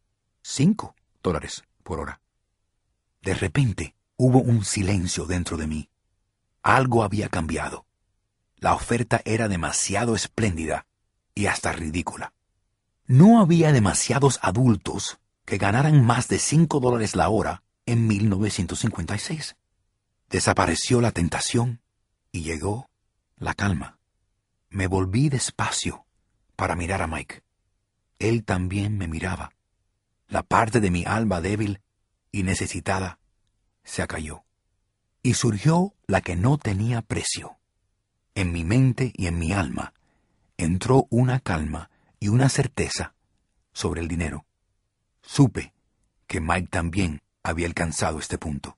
cinco dólares por hora. De repente hubo un silencio dentro de mí. Algo había cambiado. La oferta era demasiado espléndida y hasta ridícula. No había demasiados adultos que ganaran más de cinco dólares la hora en mil novecientos cincuenta y seis. Desapareció la tentación y llegó la calma. Me volví despacio para mirar a Mike. Él también me miraba. La parte de mi alma débil y necesitada se acalló. Y surgió la que no tenía precio. En mi mente y en mi alma entró una calma y una certeza sobre el dinero. Supe que Mike también había alcanzado este punto.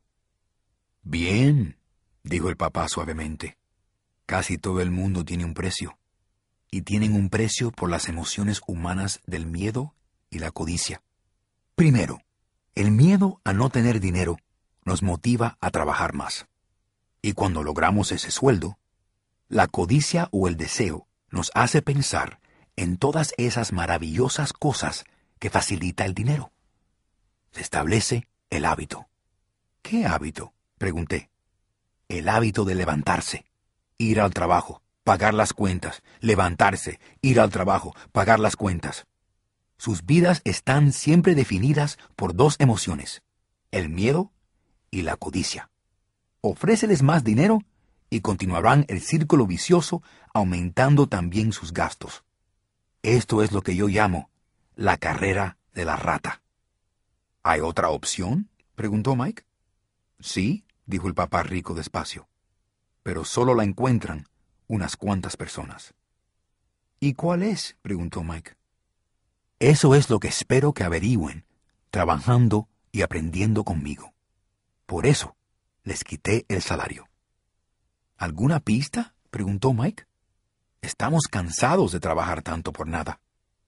Bien, dijo el papá suavemente. Casi todo el mundo tiene un precio. Y tienen un precio por las emociones humanas del miedo y la codicia. Primero, el miedo a no tener dinero nos motiva a trabajar más. Y cuando logramos ese sueldo, la codicia o el deseo nos hace pensar en todas esas maravillosas cosas que facilita el dinero. Se establece el hábito. ¿Qué hábito?, pregunté. El hábito de levantarse, ir al trabajo, pagar las cuentas, levantarse, ir al trabajo, pagar las cuentas. Sus vidas están siempre definidas por dos emociones, el miedo y la codicia. Ofréceles más dinero y continuarán el círculo vicioso, aumentando también sus gastos. Esto es lo que yo llamo la carrera de la rata. ¿Hay otra opción?, preguntó Mike. Sí, dijo el papá rico despacio, pero solo la encuentran unas cuantas personas. ¿Y cuál es?, preguntó Mike. Eso es lo que espero que averigüen, trabajando y aprendiendo conmigo. Por eso les quité el salario. ¿Alguna pista?, preguntó Mike. Estamos cansados de trabajar tanto por nada.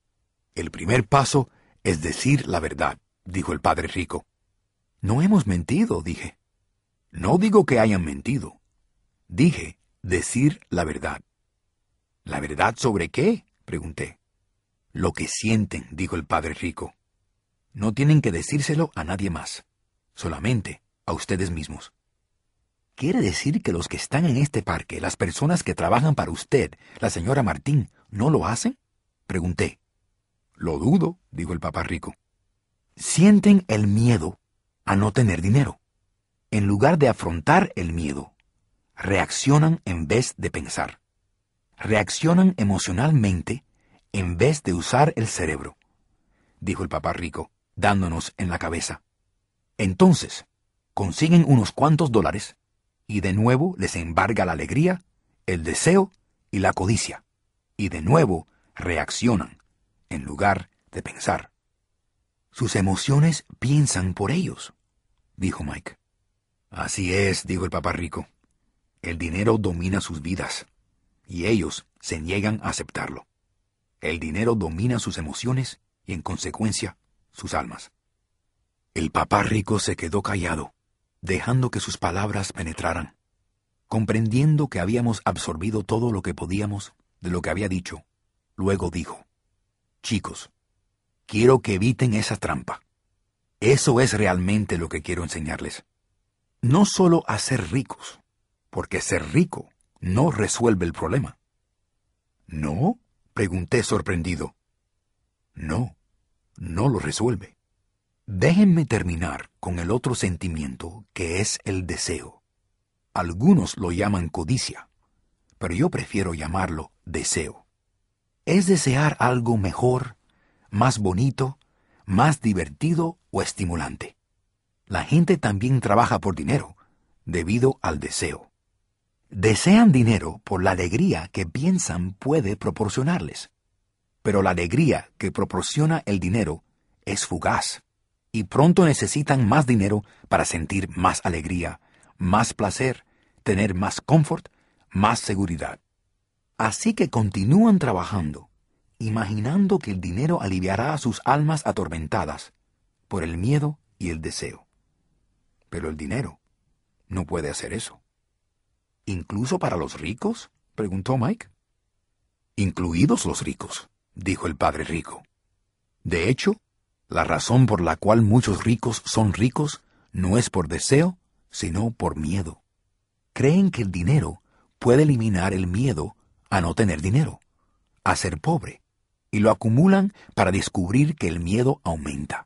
El primer paso es decir la verdad, dijo el padre rico. No hemos mentido, dije. No digo que hayan mentido. Dije decir la verdad. ¿La verdad sobre qué?, pregunté. Lo que sienten, dijo el padre rico. No tienen que decírselo a nadie más, solamente a ustedes mismos. ¿Quiere decir que los que están en este parque, las personas que trabajan para usted, la señora Martín, no lo hacen?, pregunté. Lo dudo, dijo el papá rico. Sienten el miedo a no tener dinero. En lugar de afrontar el miedo, reaccionan en vez de pensar. Reaccionan emocionalmente en vez de usar el cerebro, dijo el papá rico, dándonos en la cabeza. Entonces, consiguen unos cuantos dólares y de nuevo les embarga la alegría, el deseo y la codicia, y de nuevo reaccionan en lugar de pensar. Sus emociones piensan por ellos, dijo Mike. Así es, dijo el papá rico. El dinero domina sus vidas, y ellos se niegan a aceptarlo. El dinero domina sus emociones y, en consecuencia, sus almas. El papá rico se quedó callado, dejando que sus palabras penetraran. Comprendiendo que habíamos absorbido todo lo que podíamos de lo que había dicho, luego dijo: Chicos, quiero que eviten esa trampa. Eso es realmente lo que quiero enseñarles. No solo a ser ricos, porque ser rico no resuelve el problema. ¿No?, pregunté sorprendido. No, no lo resuelve. Déjenme terminar con el otro sentimiento, que es el deseo. Algunos lo llaman codicia, pero yo prefiero llamarlo deseo. Es desear algo mejor, más bonito, más divertido o estimulante. La gente también trabaja por dinero, debido al deseo. Desean dinero por la alegría que piensan puede proporcionarles. Pero la alegría que proporciona el dinero es fugaz, y pronto necesitan más dinero para sentir más alegría, más placer, tener más confort, más seguridad. Así que continúan trabajando, imaginando que el dinero aliviará a sus almas atormentadas por el miedo y el deseo. Pero el dinero no puede hacer eso. ¿Incluso para los ricos?, preguntó Mike. Incluidos los ricos, dijo el padre rico. De hecho, la razón por la cual muchos ricos son ricos no es por deseo, sino por miedo. Creen que el dinero puede eliminar el miedo a no tener dinero, a ser pobre, y lo acumulan para descubrir que el miedo aumenta.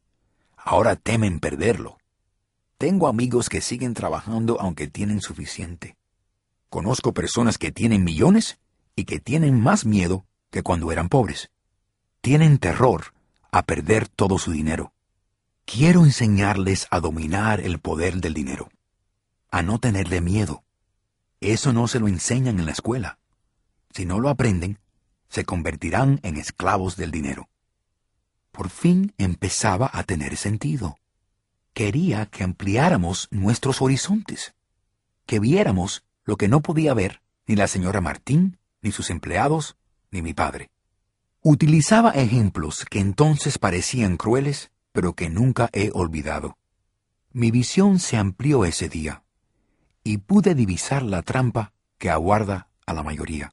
Ahora temen perderlo. Tengo amigos que siguen trabajando aunque tienen suficiente. Conozco personas que tienen millones y que tienen más miedo que cuando eran pobres. Tienen terror a perder todo su dinero. Quiero enseñarles a dominar el poder del dinero, a no tenerle miedo. Eso no se lo enseñan en la escuela. Si no lo aprenden, se convertirán en esclavos del dinero. Por fin empezaba a tener sentido. Quería que ampliáramos nuestros horizontes, que viéramos lo que no podía ver ni la señora Martín, ni sus empleados, ni mi padre. Utilizaba ejemplos que entonces parecían crueles, pero que nunca he olvidado. Mi visión se amplió ese día, y pude divisar la trampa que aguarda a la mayoría.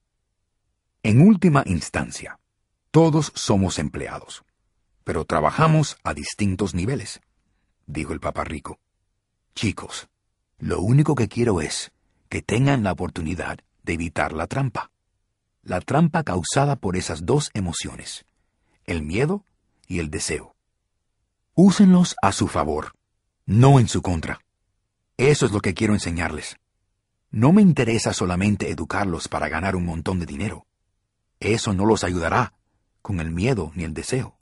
En última instancia, todos somos empleados, pero trabajamos a distintos niveles, dijo el papá rico. Chicos, lo único que quiero es que tengan la oportunidad de evitar la trampa. La trampa causada por esas dos emociones, el miedo y el deseo. Úsenlos a su favor, no en su contra. Eso es lo que quiero enseñarles. No me interesa solamente educarlos para ganar un montón de dinero. Eso no los ayudará con el miedo ni el deseo.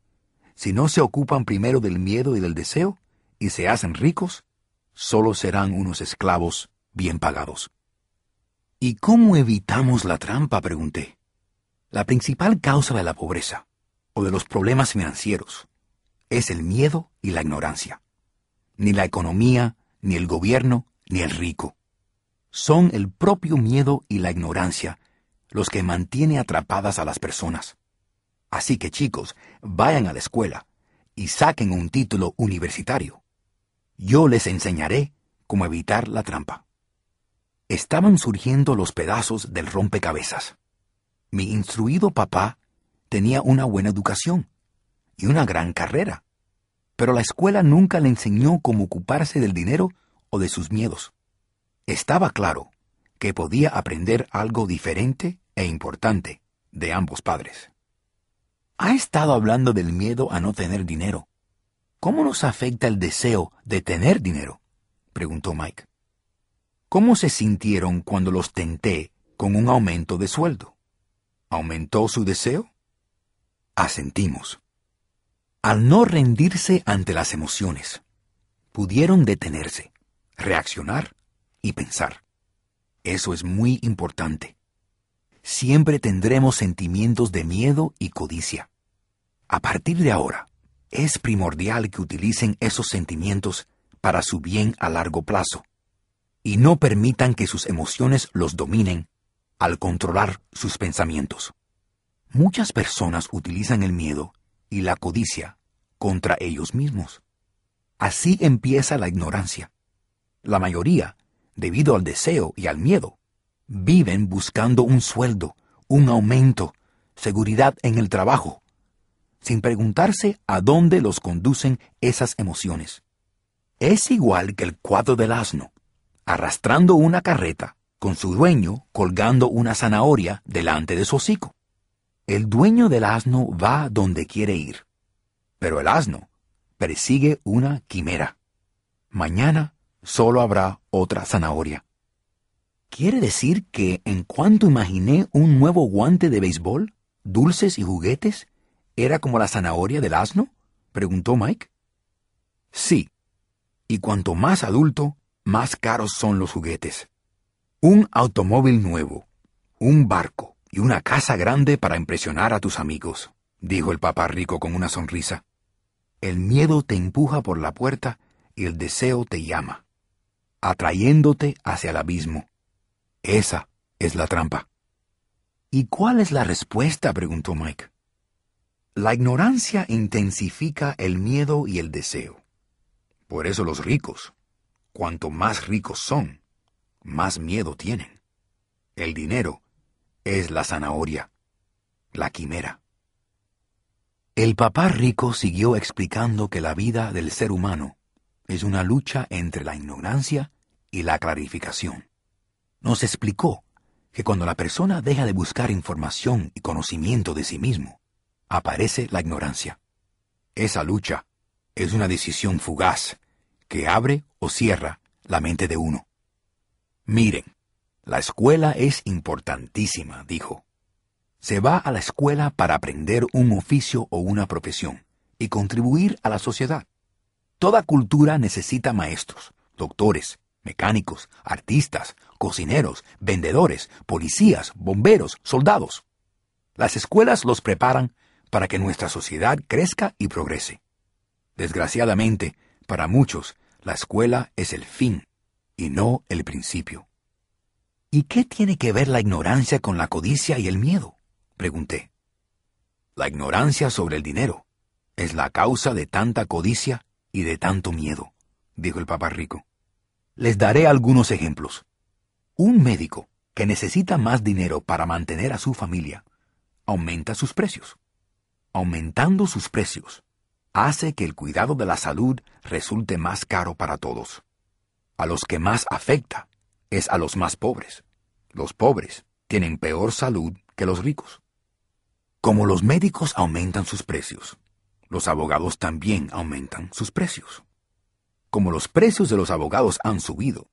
Si no se ocupan primero del miedo y del deseo y se hacen ricos, solo serán unos esclavos bien pagados. ¿Y cómo evitamos la trampa?, pregunté. La principal causa de la pobreza, o de los problemas financieros, es el miedo y la ignorancia. Ni la economía, ni el gobierno, ni el rico. Son el propio miedo y la ignorancia los que mantienen atrapadas a las personas. Así que, chicos, vayan a la escuela y saquen un título universitario. Yo les enseñaré cómo evitar la trampa. Estaban surgiendo los pedazos del rompecabezas. Mi instruido papá tenía una buena educación y una gran carrera, pero la escuela nunca le enseñó cómo ocuparse del dinero o de sus miedos. Estaba claro que podía aprender algo diferente e importante de ambos padres. Ha estado hablando del miedo a no tener dinero. ¿Cómo nos afecta el deseo de tener dinero?, preguntó Mike. ¿Cómo se sintieron cuando los tenté con un aumento de sueldo? ¿Aumentó su deseo? Asentimos. Al no rendirse ante las emociones, pudieron detenerse, reaccionar y pensar. Eso es muy importante. Siempre tendremos sentimientos de miedo y codicia. A partir de ahora, es primordial que utilicen esos sentimientos para su bien a largo plazo, y no permitan que sus emociones los dominen al controlar sus pensamientos. Muchas personas utilizan el miedo y la codicia contra ellos mismos. Así empieza la ignorancia. La mayoría, debido al deseo y al miedo, viven buscando un sueldo, un aumento, seguridad en el trabajo, sin preguntarse a dónde los conducen esas emociones. Es igual que el cuadro del asno, arrastrando una carreta, con su dueño colgando una zanahoria delante de su hocico. El dueño del asno va donde quiere ir, pero el asno persigue una quimera. Mañana solo habrá otra zanahoria. ¿Quiere decir que en cuanto imaginé un nuevo guante de béisbol, dulces y juguetes, era como la zanahoria del asno?, preguntó Mike. Sí, y cuanto más adulto, más caros son los juguetes. Un automóvil nuevo, un barco y una casa grande para impresionar a tus amigos, dijo el papá rico con una sonrisa. El miedo te empuja por la puerta y el deseo te llama, atrayéndote hacia el abismo. Esa es la trampa. ¿Y cuál es la respuesta?, preguntó Mike. La ignorancia intensifica el miedo y el deseo. Por eso los ricos, cuanto más ricos son, más miedo tienen. El dinero es la zanahoria, la quimera. El papá rico siguió explicando que la vida del ser humano es una lucha entre la ignorancia y la clarificación. Nos explicó que cuando la persona deja de buscar información y conocimiento de sí mismo, aparece la ignorancia. Esa lucha es una decisión fugaz que abre o cierra la mente de uno. Miren, la escuela es importantísima, dijo. Se va a la escuela para aprender un oficio o una profesión y contribuir a la sociedad. Toda cultura necesita maestros, doctores, mecánicos, artistas, cocineros, vendedores, policías, bomberos, soldados. Las escuelas los preparan para que nuestra sociedad crezca y progrese. Desgraciadamente, para muchos, la escuela es el fin y no el principio. ¿Y qué tiene que ver la ignorancia con la codicia y el miedo?, pregunté. La ignorancia sobre el dinero es la causa de tanta codicia y de tanto miedo, dijo el papá rico. Les daré algunos ejemplos. Un médico que necesita más dinero para mantener a su familia aumenta sus precios. Aumentando sus precios hace que el cuidado de la salud resulte más caro para todos. A los que más afecta es a los más pobres. Los pobres tienen peor salud que los ricos. Como los médicos aumentan sus precios, los abogados también aumentan sus precios. Como los precios de los abogados han subido,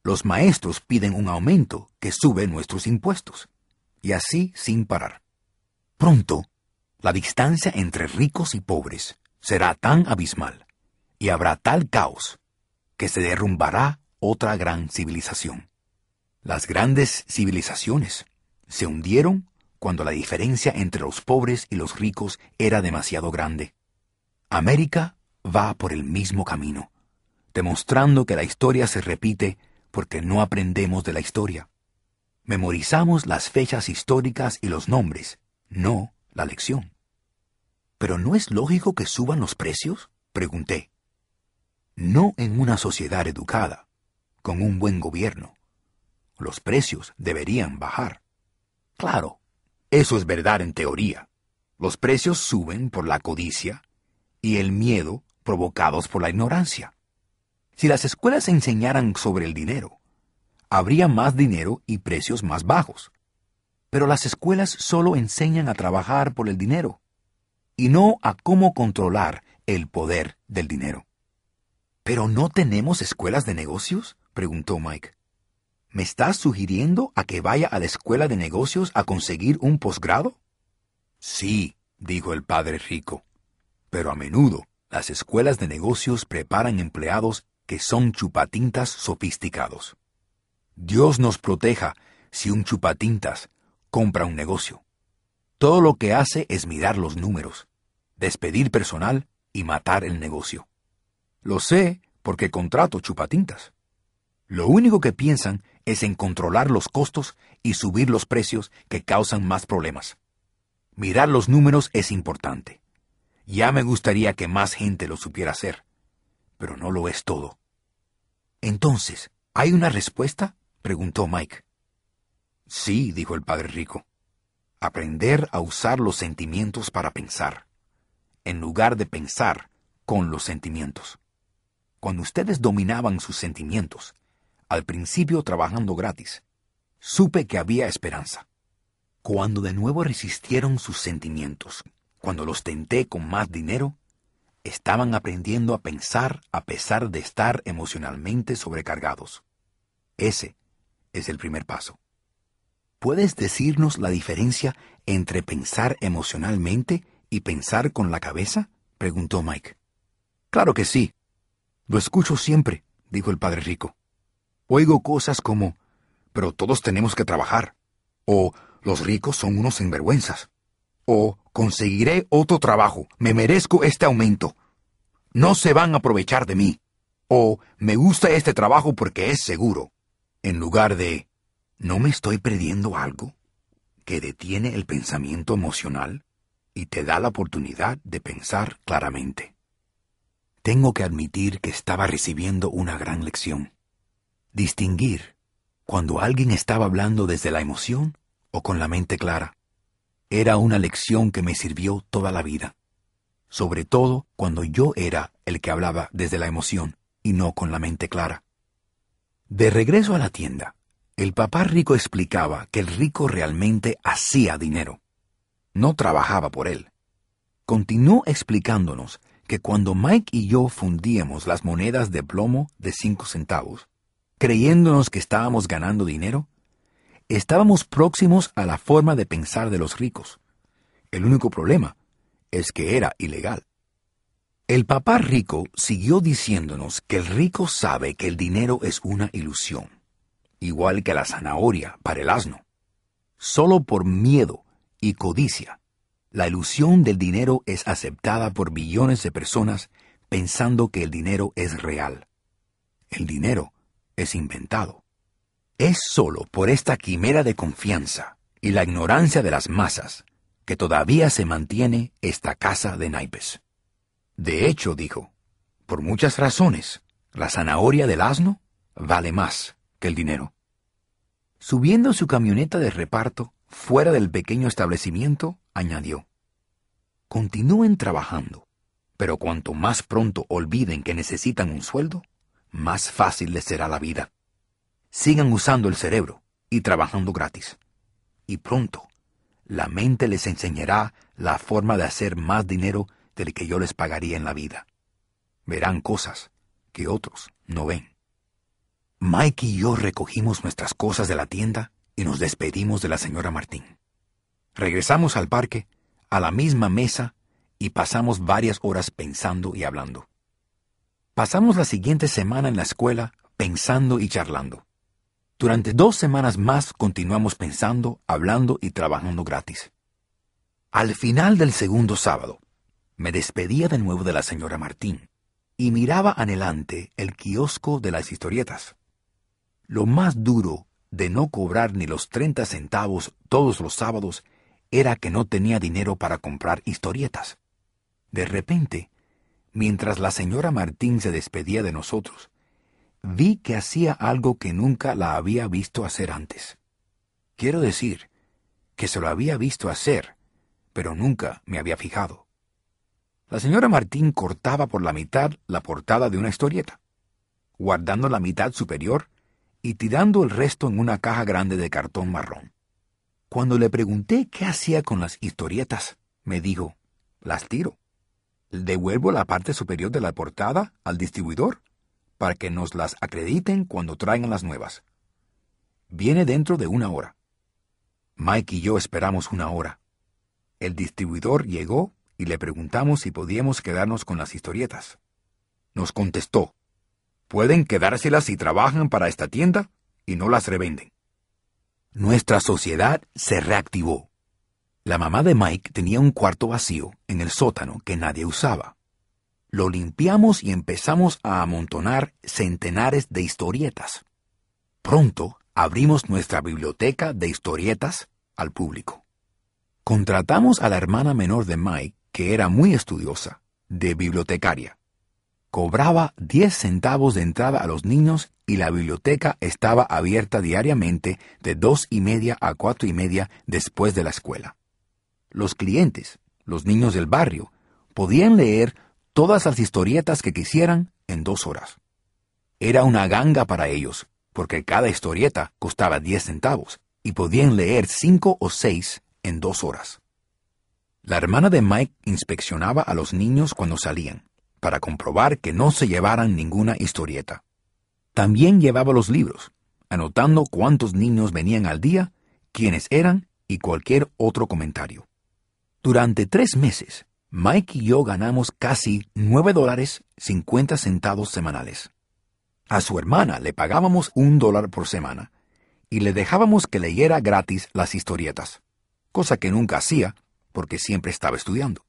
Los maestros piden un aumento que sube nuestros impuestos, y así sin parar. Pronto, la distancia entre ricos y pobres será tan abismal, y habrá tal caos, que se derrumbará otra gran civilización. Las grandes civilizaciones se hundieron cuando la diferencia entre los pobres y los ricos era demasiado grande. América va por el mismo camino, demostrando que la historia se repite porque no aprendemos de la historia. Memorizamos las fechas históricas y los nombres, no la lección. ¿Pero no es lógico que suban los precios?, pregunté. No en una sociedad educada, con un buen gobierno. Los precios deberían bajar. Claro, eso es verdad en teoría. Los precios suben por la codicia y el miedo provocados por la ignorancia. Si las escuelas enseñaran sobre el dinero, habría más dinero y precios más bajos. Pero las escuelas solo enseñan a trabajar por el dinero, y no a cómo controlar el poder del dinero. ¿Pero no tenemos escuelas de negocios?, preguntó Mike. ¿Me estás sugiriendo a que vaya a la escuela de negocios a conseguir un posgrado? Sí, dijo el padre rico, pero a menudo las escuelas de negocios preparan empleados que son chupatintas sofisticados. Dios nos proteja si un chupatintas compra un negocio. Todo lo que hace es mirar los números, despedir personal y matar el negocio. Lo sé porque contrato chupatintas. Lo único que piensan es en controlar los costos y subir los precios que causan más problemas. Mirar los números es importante. Ya me gustaría que más gente lo supiera hacer, pero no lo es todo. Entonces, ¿hay una respuesta?, preguntó Mike. Sí, dijo el padre rico. Aprender a usar los sentimientos para pensar, en lugar de pensar con los sentimientos. Cuando ustedes dominaban sus sentimientos, al principio trabajando gratis, supe que había esperanza. Cuando de nuevo resistieron sus sentimientos, cuando los tenté con más dinero, estaban aprendiendo a pensar a pesar de estar emocionalmente sobrecargados. Ese es el primer paso. ¿Puedes decirnos la diferencia entre pensar emocionalmente y pensar con la cabeza?, preguntó Mike. Claro que sí. Lo escucho siempre, dijo el padre rico. Oigo cosas como, pero todos tenemos que trabajar, o los ricos son unos sinvergüenzas, o conseguiré otro trabajo, me merezco este aumento, no se van a aprovechar de mí, o me gusta este trabajo porque es seguro, en lugar de, ¿no me estoy perdiendo algo que detiene el pensamiento emocional y te da la oportunidad de pensar claramente? Tengo que admitir que estaba recibiendo una gran lección. Distinguir cuando alguien estaba hablando desde la emoción o con la mente clara. Era una lección que me sirvió toda la vida, sobre todo cuando yo era el que hablaba desde la emoción y no con la mente clara. De regreso a la tienda, el papá rico explicaba que el rico realmente hacía dinero, no trabajaba por él. Continuó explicándonos que cuando Mike y yo fundíamos las monedas de plomo de cinco centavos, creyéndonos que estábamos ganando dinero, estábamos próximos a la forma de pensar de los ricos. El único problema es que era ilegal. El papá rico siguió diciéndonos que el rico sabe que el dinero es una ilusión, igual que la zanahoria para el asno. Solo por miedo y codicia, la ilusión del dinero es aceptada por billones de personas pensando que el dinero es real. El dinero es inventado. Es solo por esta quimera de confianza y la ignorancia de las masas que todavía se mantiene esta casa de naipes. De hecho, dijo, por muchas razones, la zanahoria del asno vale más que el dinero. Subiendo su camioneta de reparto fuera del pequeño establecimiento, añadió, continúen trabajando, pero cuanto más pronto olviden que necesitan un sueldo, más fácil les será la vida. Sigan usando el cerebro y trabajando gratis. Y pronto, la mente les enseñará la forma de hacer más dinero del que yo les pagaría en la vida. Verán cosas que otros no ven. Mike y yo recogimos nuestras cosas de la tienda y nos despedimos de la señora Martín. Regresamos al parque, a la misma mesa, y pasamos varias horas pensando y hablando. Pasamos la siguiente semana en la escuela pensando y charlando. Durante dos semanas más continuamos pensando, hablando y trabajando gratis. Al final del segundo sábado, me despedía de nuevo de la señora Martín y miraba adelante el kiosco de las historietas. Lo más duro de no cobrar ni los treinta centavos todos los sábados era que no tenía dinero para comprar historietas. De repente, mientras la señora Martín se despedía de nosotros, vi que hacía algo que nunca la había visto hacer antes. Quiero decir, que se lo había visto hacer, pero nunca me había fijado. La señora Martín cortaba por la mitad la portada de una historieta, guardando la mitad superior y tirando el resto en una caja grande de cartón marrón. Cuando le pregunté qué hacía con las historietas, me dijo, las tiro. Devuelvo la parte superior de la portada al distribuidor para que nos las acrediten cuando traigan las nuevas. Viene dentro de una hora. Mike y yo esperamos una hora. El distribuidor llegó y le preguntamos si podíamos quedarnos con las historietas. Nos contestó, pueden quedárselas si trabajan para esta tienda y no las revenden. Nuestra sociedad se reactivó. La mamá de Mike tenía un cuarto vacío en el sótano que nadie usaba. Lo limpiamos y empezamos a amontonar centenares de historietas. Pronto abrimos nuestra biblioteca de historietas al público. Contratamos a la hermana menor de Mike, que era muy estudiosa, de bibliotecaria. Cobraba diez centavos de entrada a los niños y la biblioteca estaba abierta diariamente de dos y media a cuatro y media después de la escuela. Los clientes, los niños del barrio, podían leer todas las historietas que quisieran en dos horas. Era una ganga para ellos, porque cada historieta costaba diez centavos y podían leer cinco o seis en dos horas. La hermana de Mike inspeccionaba a los niños cuando salían, para comprobar que no se llevaran ninguna historieta. También llevaba los libros, anotando cuántos niños venían al día, quiénes eran y cualquier otro comentario. Durante tres meses, Mike y yo ganamos casi nueve dólares cincuenta centavos semanales. A su hermana le pagábamos un dólar por semana y le dejábamos que leyera gratis las historietas, cosa que nunca hacía porque siempre estaba estudiando.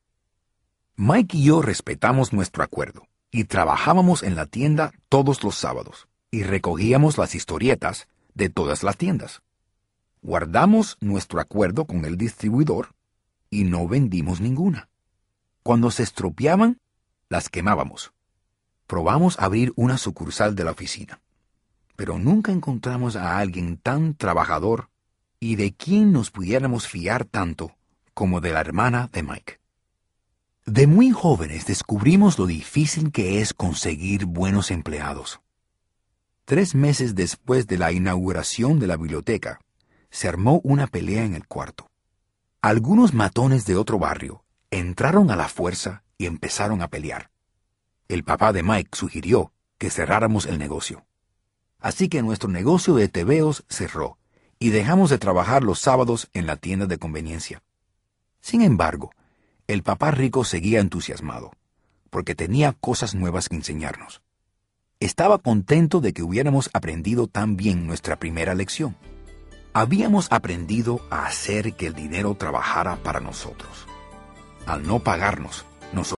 Mike y yo respetamos nuestro acuerdo y trabajábamos en la tienda todos los sábados y recogíamos las historietas de todas las tiendas. Guardamos nuestro acuerdo con el distribuidor y no vendimos ninguna. Cuando se estropeaban, las quemábamos. Probamos abrir una sucursal de la oficina, pero nunca encontramos a alguien tan trabajador y de quien nos pudiéramos fiar tanto como de la hermana de Mike. De muy jóvenes descubrimos lo difícil que es conseguir buenos empleados. Tres meses después de la inauguración de la biblioteca, se armó una pelea en el cuarto. Algunos matones de otro barrio entraron a la fuerza y empezaron a pelear. El papá de Mike sugirió que cerráramos el negocio. Así que nuestro negocio de tebeos cerró y dejamos de trabajar los sábados en la tienda de conveniencia. Sin embargo, el papá rico seguía entusiasmado, porque tenía cosas nuevas que enseñarnos. Estaba contento de que hubiéramos aprendido tan bien nuestra primera lección. Habíamos aprendido a hacer que el dinero trabajara para nosotros. Al no pagarnos,